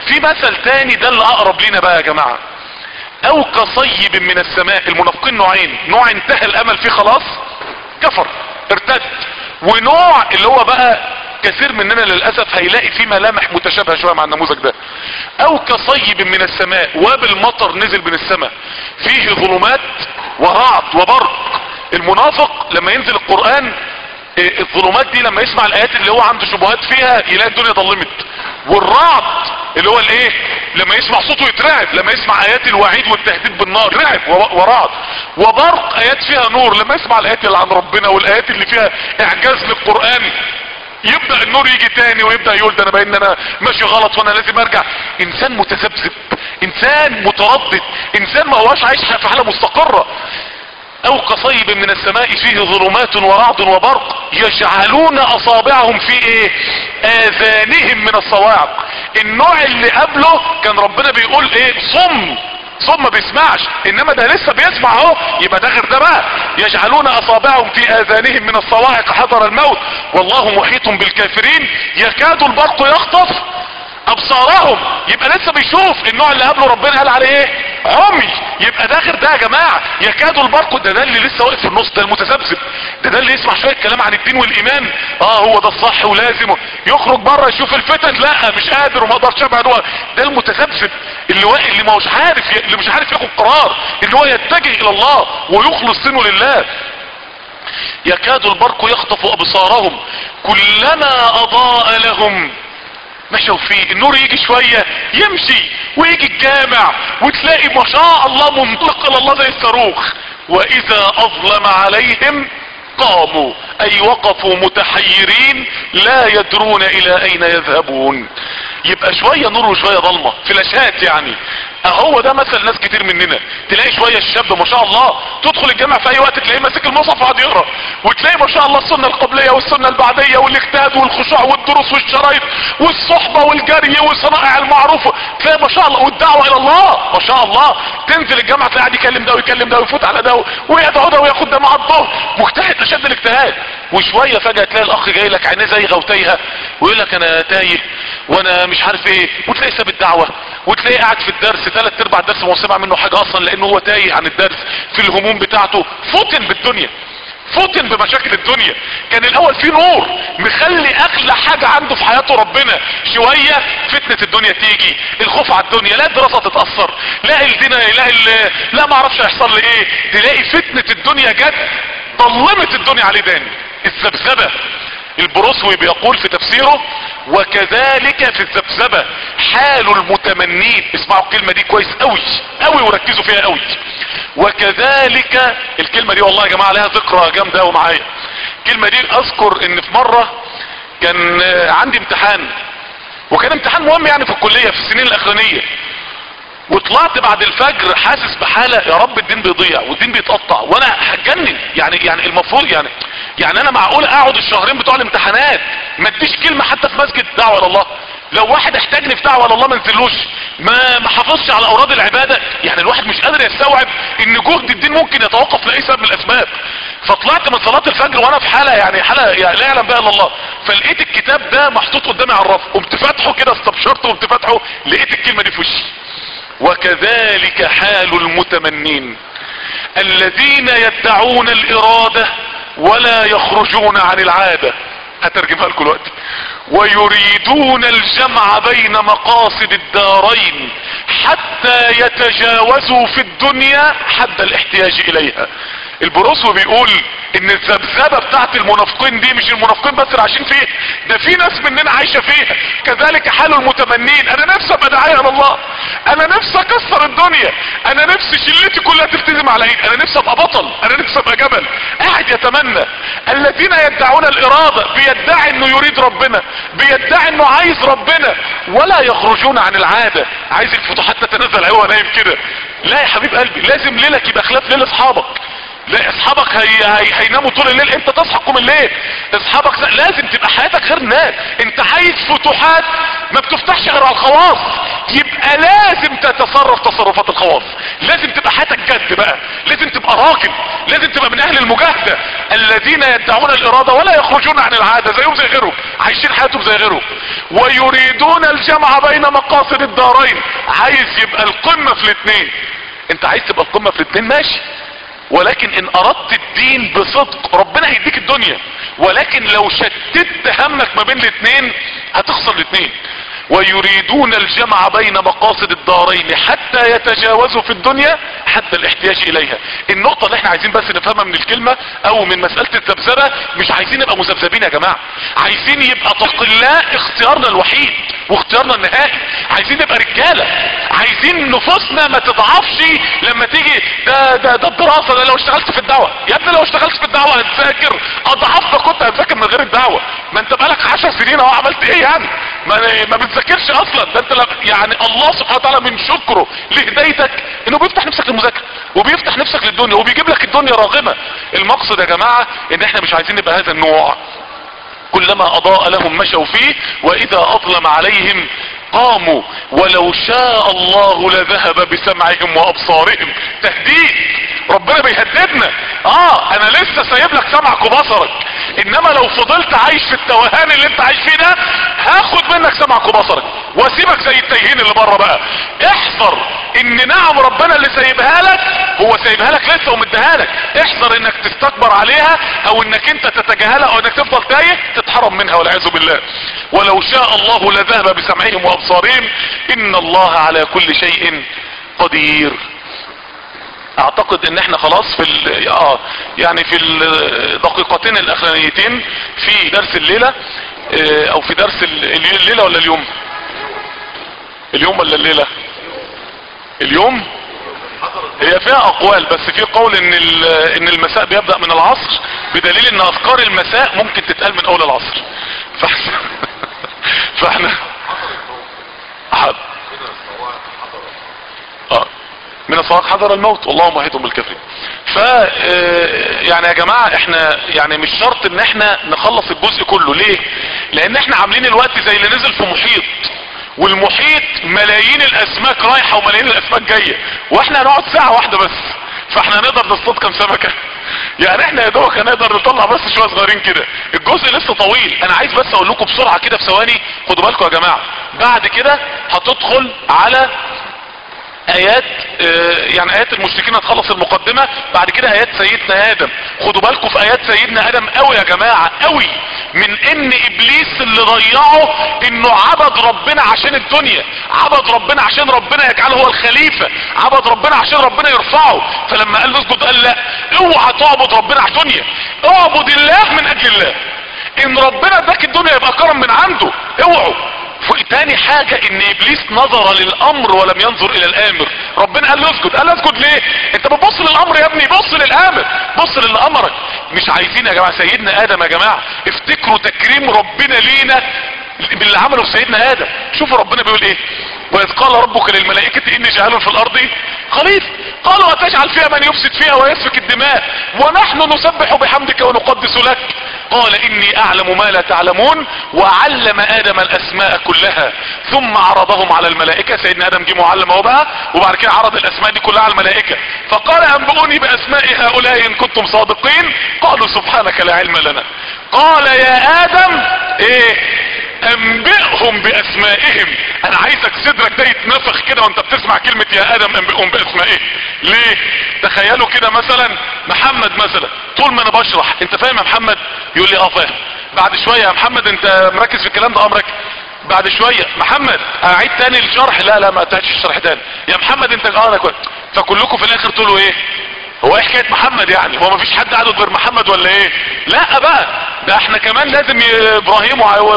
في مثل تاني ده اللي اقرب لينا بقى يا جماعة. او كصيب من السماء. المنافقين نوعين، نوع انتهى الامل فيه خلاص كفر ارتد، ونوع اللي هو بقى كثير مننا للأسف هيلاقي فيه ملامح متشابهة شوية مع النموذج ده. او كصيب من السماء، وابل مطر نزل من السماء فيه ظلمات ورعد وبرق. المنافق لما ينزل القرآن الظلمات دي لما يسمع الايات اللي هو عنده شبهات فيها يلاقي الدنيا ضلمت. والرعد اللي هو الايه، لما يسمع صوته يترعب، لما يسمع ايات الوعيد والتهديد بالنار يترعب ورعد. وبرق ايات فيها نور، لما يسمع الايات اللي عن ربنا والايات اللي فيها اعجاز للقرآن يبدأ النور يجي تاني ويبدأ يقول ده انا باين ان انا ماشي غلط وانا لازم ارجع. انسان متذبذب، انسان متردد، انسان ما هواش عايش في حالة مستقرة. او كصيب من السماء فيه ظلمات ورعد وبرق يجعلون اصابعهم في ايه، اذانهم من الصواعق. النوع اللي قبله كان ربنا بيقول ايه، صم ما بيسمعش، انما ده لسه بيسمع اهو، يبقى ده غير ده بقى. يجعلون اصابعهم في اذانهم من الصواعق حذر الموت والله محيط بالكافرين يكاد البرق يخطف ابصارهم. يبقى لسه بيشوف. النوع اللي قبله ربنا قال عليه ايه، عمي. يبقى ده غير ده يا جماعه. يكاد البرق ده اللي لسه واقف في النص، ده المتذبذب، ده اللي يسمع شويه كلام عن الدين والايمان، هو ده الصح ولازم يخرج بره يشوف الفتن، لا مش قادر وما اقدرش ابعد. ده المتذبذب اللي ما هوش عارف، اللي مش عارف ياخد قرار ان هو يتجه الى الله ويخلص سنه لله. يكاد البرق يخطف ابصارهم كلما اضاء لهم مشوا فيه. النور يجي شوية يمشي ويجي الجامع وتلاقي ما شاء الله منطلق الى الله زي الصاروخ. واذا اظلم عليهم قاموا، اي وقفوا متحيرين لا يدرون الى اين يذهبون. يبقى شوية نور وشوية ظلمة، فلاشات يعني. اهو ده مثل ناس كتير مننا. تلاقي شوية الشاب ما شاء الله تدخل الجامع في اي وقت تلاقيه ماسك المصحف وقاعد يقرا، وتلاقي ما شاء الله السنة القبلية والسنة البعدية والاجتهاد والخشوع والدروس والشرايط والصحبة والجري والصنائع المعروفة، تلاقي ما شاء الله والدعوة الى الله ما شاء الله. تنزل الجامعة تلاقي قاعد يكلم ده ويكلم ده ويفوت على ده ويدعو ده وياخد ده مع الظهر، مجتهد اشد الاجتهاد. وشوية فجأة تلاقي الاخ جاي لك عينيه زي غوتيها ويقول لك انا تايه وانا مش عارف ايه، وتلاقي ساب الدعوة، وتلاقيه قاعد في الدرس 3/4 الدرس ما سمع منه حاجة اصلا لانه هو تايه عن الدرس في الهموم بتاعته، فتن بالدنيا، فتن بمشاكل الدنيا. كان الاول في نور مخلي اغلى حاجة عنده في حياته ربنا، شوية فتنة الدنيا تيجي، الخوف على الدنيا، لا الدراسة تتأثر، لا الدنيا، لا ما اعرفش هيحصل لي ايه، تلاقي فتنة الدنيا جت ضلمت الدنيا عليه تاني. الذبذبة. البروسوي بيقول في تفسيره وكذلك في الذبذبة حال المتمنين. اسمعوا الكلمة دي كويس قوي قوي وركزوا فيها قوي. وكذلك الكلمة دي والله يا جماعة لها ذكرى جامدة قوي معايا. الكلمة دي اذكر ان في مرة كان عندي امتحان، وكان امتحان مهم يعني في الكلية في السنين الاخرانية، وطلعت بعد الفجر حاسس بحالة يا رب الدين بيضيع والدين بيتقطع وانا هتجنن. يعني المفروض يعني انا معقول اقعد الشهرين بتوع الامتحانات ما اديش كلمة حتى في مسجد دعوة الى الله؟ لو واحد احتاجني في دعوة الى الله ما انزلوش، ما حافظش على اوراد العبادة. يعني الواحد مش قادر يستوعب ان جهد الدين ممكن يتوقف لاي سبب من الاسباب. فطلعت من صلاة الفجر وانا في حالة يعني لا يعلم بها الا الله. فلقيت الكتاب ده محطوط قدامي على الرف، قمت فاتحه كده استبشرته وقمت فاتحه لقيت الكلمة دي في وشي. وكذلك حال المتمنين الذين يدعون الارادة ولا يخرجون عن العادة. هترجمها لكم دلوقتي. ويريدون الجمع بين مقاصد الدارين حتى يتجاوزوا في الدنيا حد الاحتياج اليها. البروسو بيقول ان الذبذبه بتاعت المنافقين دي مش المنافقين بس اللي عايشين فيها، ده في ناس مننا عايشه فيها. كذلك حال المتمنين. انا نفسي ابقى داعيه الى الله، انا نفسي اكسر الدنيا، انا نفسي شلتي كلها تلتزم على ايد، انا نفسي ابقى بطل، انا نفسي ابقى جبل. قاعد يتمنى. الذين يدعون الاراده، بيدعي انه يريد ربنا، بيدعي انه عايز ربنا، ولا يخرجون عن العاده. عايز الفتوحات تتنزل هو نايم كده. لا يا حبيب قلبي، لازم ليلك يبقى خلاف ليل اصحابك. لا اصحابك هيناموا طول الليل، انت تصحى تقوم الليل. اصحابك لازم تبقى حياتك غير الناس. انت عايز فتوحات ما بتفتحش غير على الخواص، يبقى لازم تتصرف تصرفات الخواص. لازم تبقى حياتك جد بقى، لازم تبقى راجل، لازم تبقى من اهل المجاهدة الذين يدعون الارادة ولا يخرجون عن العادة، زيهم زي غيرهم، عايشين حياتهم زي غيرهم. ويريدون الجمع بين مقاصد الدارين، عايز يبقى القمة في الاثنين. انت عايز تبقى القمة في الاثنين ماشي، ولكن ان اردت الدين بصدق ربنا هيديك الدنيا، ولكن لو شتت همك ما بين الاثنين هتخسر الاثنين. ويريدون الجمع بين مقاصد الدارين حتى يتجاوزوا في الدنيا حتى الاحتياج اليها. النقطة اللي احنا عايزين بس نفهمها من الكلمة او من مسألة الذبذبة، مش عايزين نبقى مذبذبين يا جماعة، عايزين يبقى تقي الله اختيارنا الوحيد واختيارنا النهائي. عايزين نبقى رجالة، عايزين نفوسنا ما تضعفش لما تيجي ده الدراسة، ده لو اشتغلت في الدعوة يا ابني، لو اشتغلت في الدعوة هتذاكر اضعاف ما كنت هتذاكر من غير الدعوة. ما انت بقالك 10 سنين اهو، عملت ايه يعني؟ ما بتذاكرش اصلا. ده انت يعني الله سبحانه وتعالى من شكره لهدايتك انه بيفتح نفسك للمذاكره وبيفتح نفسك للدنيا وبيجيب لك الدنيا راغمه. المقصد يا جماعه ان احنا مش عايزين نبقى هذا النوع. كلما اضاء لهم مشوا فيه واذا اظلم عليهم قاموا ولو شاء الله لذهب بسمعهم وابصارهم. تهديد، ربنا بيهددنا. انا لسه سايب لك سمعك وبصرك، انما لو فضلت عايش في التوهان اللي انت عايش فيه ده هاخد منك سمعك وبصرك واسيبك زي التايهين اللي بره. بقى احذر ان نعم ربنا اللي سايبها لك هو سايبها لك لسه ومديها لك، احذر انك تستكبر عليها او انك انت تتجاهلها او انك تفضل تايه تتحرم منها والعياذ بالله. ولو شاء الله لذهب بسمعهم وابصارهم ان الله على كل شيء قدير. اعتقد ان احنا خلاص في يعني في الدقيقتين الاخرانيتين في درس الليلة، او في درس الليلة ولا اليوم؟ اليوم ولا الليلة؟ اليوم. هي فيها اقوال، بس في قول ان المساء بيبدأ من العصر، بدليل ان اذكار المساء ممكن تتقال من اول العصر. فاحنا من الصواعق حذر الموت والله مهيتهم بالكفر. يعني يا جماعة احنا يعني مش شرط ان احنا نخلص الجزء كله. ليه؟ لان احنا عاملين الوقت زي اللي نزل في محيط، والمحيط ملايين الاسماك رايحة وملايين الاسماك جاية، واحنا هنقعد ساعة واحدة بس. فاحنا هنقدر نصطاد كام سمكة؟ يعني احنا يا دوبك هنقدر نطلع بس شوية صغيرين كده. الجزء لسه طويل. انا عايز بس اقول لكم بسرعة كده في ثواني، خدوا بالكم يا جماعة. بعد كده هتدخل على ايات، يعني ايات المشركين هتخلص المقدمة، بعد كده ايات سيدنا ادم. خدوا بالكم في ايات سيدنا ادم قوي يا جماعة قوي، من ان ابليس اللي ضيعه انه عبد ربنا عشان الدنيا، عبد ربنا عشان ربنا يجعله هو الخليفة، عبد ربنا عشان ربنا يرفعه. فلما قال له اسجد قال لا، اوعى تعبد ربنا على الدنيا، اعبد الله من اجل الله. ان ربنا اداك الدنيا يبقى كرم من عنده، اوعوا. تاني حاجة ان ابليس نظر للامر ولم ينظر الى الامر. ربنا قال له اسجد، قال له اسجد ليه؟ انت بتبص للامر يا ابني، بص للامر، بص للي امرك. مش عايزين يا جماعة سيدنا ادم، يا جماعة افتكروا تكريم ربنا لينا باللي عمله في سيدنا ادم. شوفوا ربنا بيقول ايه: واذ قال ربك للملائكة اني جاعل في الارض خليفة قالوا اتجعل فيها من يفسد فيها ويسفك الدماء ونحن نسبح بحمدك ونقدس لك قال اني اعلم ما لا تعلمون وعلم ادم الاسماء كلها ثم عرضهم على الملائكة. سيدنا ادم جه معلم اهو بقى، وبعد كده عرض الاسماء دي كلها على الملائكة فقال انبئوني باسماء هؤلاء ان كنتم صادقين قالوا سبحانك لا علم لنا. قال يا ادم ايه؟ انبئهم باسمائهم. انا عايزك صدرك ده يتنفخ كده وانت بتسمع كلمة يا ادم انبئهم باسمائهم. ليه؟ تخيلوا كده مثلا محمد مثلا، طول ما انا بشرح انت فاهم يا محمد؟ يقول لي اه فاهم. بعد شوية يا محمد انت مركز في الكلام ده امرك؟ بعد شوية محمد اعيد تاني الشرح، لا ما تعيدش الشرح تاني يا محمد انت انا كويس. فكلكم في الاخر تقولوا ايه؟ هو ايه حكاية محمد يعني؟ هو مفيش حد قاعد غير محمد ولا ايه؟ لا بقى، ده احنا كمان لازم ابراهيم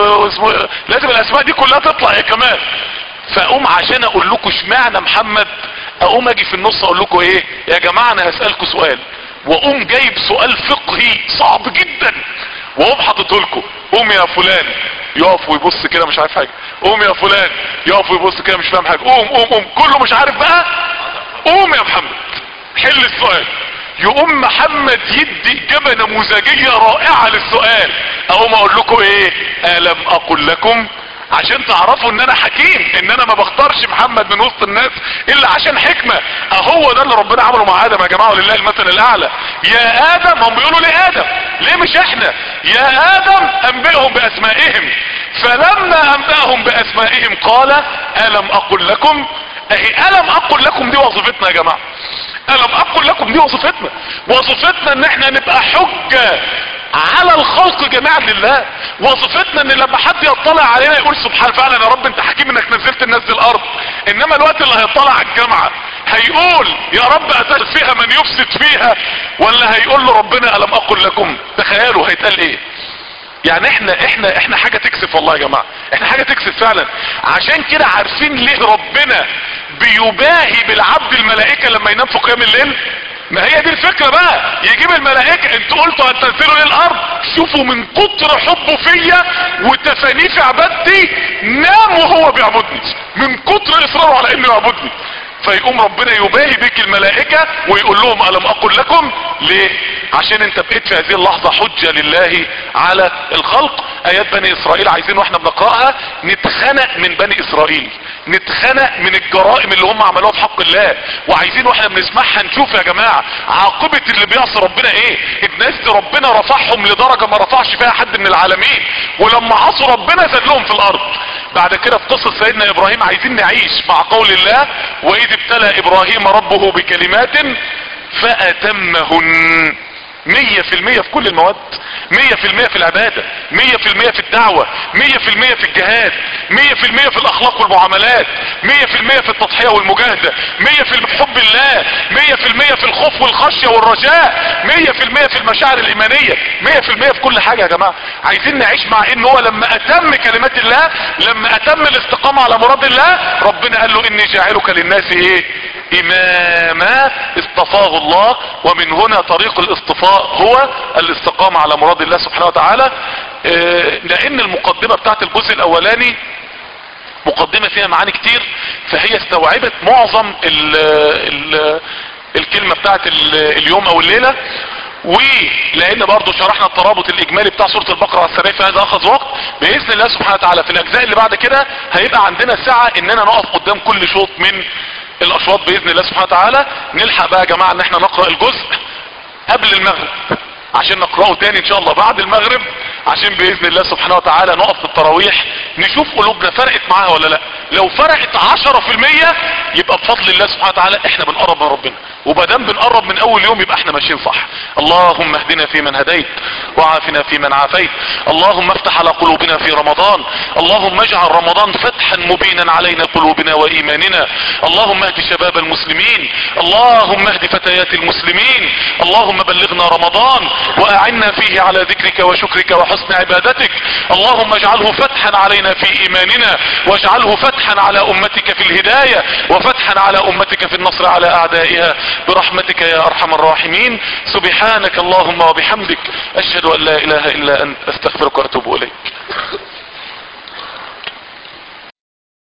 لازم الاسماء دي كلها تطلع يا كمان. فاقوم عشان اقول لكم اشمعنى محمد، اقوم اجي في النص اقول لكم ايه يا جماعة انا هسألكم سؤال، واقوم جايب سؤال فقهي صعب جدا واقوم حاطته لكم. قوم يا فلان يقف ويبص كده مش عارف حاجة، قوم يا فلان يقف ويبص كده مش فاهم حاجة، قوم كله مش عارف بقى، قوم يا محمد حل السؤال. يقوم محمد يدي اجابة نموذجية رائعة للسؤال. اقوم اقول لكم ايه؟ الم اقل لكم عشان تعرفوا ان انا حكيم، ان انا ما بختارش محمد من وسط الناس الا عشان حكمة. اهو ده اللي ربنا عمله مع ادم يا جماعة، ولله المثل الاعلى. يا ادم، هم بيقولوا لآدم ليه مش احنا، يا ادم انبئهم باسمائهم. فلما انبأهم باسمائهم قال الم اقل لكم. اهي الم اقل لكم دي وظيفتنا يا جماعة، الم اقل لكم دي وظيفتنا. وظيفتنا ان احنا نبقى حجة على الخلق جميعا لله. وظيفتنا ان لما حد يطلع علينا يقول سبحان فعلا يا رب انت حكيم انك نزلت الناس دي الارض. انما الوقت اللي هيطلع على الجامعة هيقول يا رب اتل فيها من يفسد فيها، ولا هيقول له ربنا الم اقل لكم؟ تخيلوا هيتقال ايه. يعني احنا حاجة تكسف والله يا جماعة، احنا حاجة تكسف فعلا. عشان كده عارفين ليه ربنا بيباهي بالعبد الملائكة لما ينام في قيام الليل؟ ما هي دي الفكرة بقى. يجيب الملائكة، انتوا قلتوا هتنزلوا ليه الارض، شوفوا من كتر حبه فيا وتفانيه في عبادتي نام وهو بيعبدني، من كتر اصراره على انه يعبدني. فيقوم ربنا يباهي بك الملائكة ويقول لهم الم اقل لكم. ليه؟ عشان انت بقيت في هذه اللحظة حجة لله على الخلق. ايات بني اسرائيل عايزين واحنا بنقرأها نتخنق من بني اسرائيل، نتخنق من الجرائم اللي هم عملوها في حق الله. وعايزين واحنا بنسمعها نشوف يا جماعة عاقبة اللي بيعصي ربنا ايه. الناس دي ربنا رفعهم لدرجة ما رفعش فيها حد من العالمين، ولما عصوا ربنا زلهم في الارض. بعد كده في قصة سيدنا ابراهيم عايزين نعيش مع قول الله واذ ابتلى ابراهيم ربه بكلمات فاتمهن. 100% في كل المواد، 100% في العبادة، 100% في الدعوة، 100% في الجهاد، 100% في الاخلاق والمعاملات، 100% في التضحية والمجاهدة، 100% في حب الله، 100% في الخوف والخشية والرجاء، 100% في المشاعر الايمانية، 100% في كل حاجة يا جماعة. عايزين نعيش مع ان هو لما اتم كلمات الله، لما اتم الاستقامة على مراد الله، ربنا قال له اني جاعلك للناس ايه؟ اماما. اصطفاه الله، ومن هنا طريق الاصطفاء هو الاستقامة على مراد الله سبحانه وتعالى. لان المقدمة بتاعت الجزء الاولاني مقدمة فيها معاني كتير، فهي استوعبت معظم الكلمة بتاعت اليوم او الليلة. ولان برضو شرحنا الترابط الاجمالي بتاع سورة البقرة على السريع، فهذا اخذ وقت. باذن الله سبحانه وتعالى في الاجزاء اللي بعد كده هيبقى عندنا ساعة اننا نقف قدام كل شوط من الاشواط باذن الله سبحانه وتعالى. نلحق بقى يا جماعة ان احنا نقرأ الجزء قبل المغرب عشان نقرأه تاني ان شاء الله بعد المغرب، عشان باذن الله سبحانه وتعالى نقف في التراويح نشوف قلوبنا فرقت معاها ولا لا. لو فرقت 10% يبقى بفضل الله سبحانه وتعالى احنا بنقرب من ربنا، ومادام بنقرب من اول يوم يبقى احنا ماشيين صح. اللهم اهدنا فيمن هديت وعافنا فيمن عافيت. اللهم افتح على قلوبنا في رمضان. اللهم اجعل رمضان فتحا مبينا علينا قلوبنا وايماننا. اللهم اهد شباب المسلمين، اللهم اهد فتيات المسلمين. اللهم بلغنا رمضان واعنا فيه على ذكرك وشكرك وحسن عبادتك. اللهم اجعله فتحا علينا في ايماننا، واجعله فتحا على امتك في الهداية، وفتحا على امتك في النصر على اعدائها برحمتك يا ارحم الراحمين. سبحانك اللهم وبحمدك اشهد ان لا اله الا انت استغفرك واتوب اليك.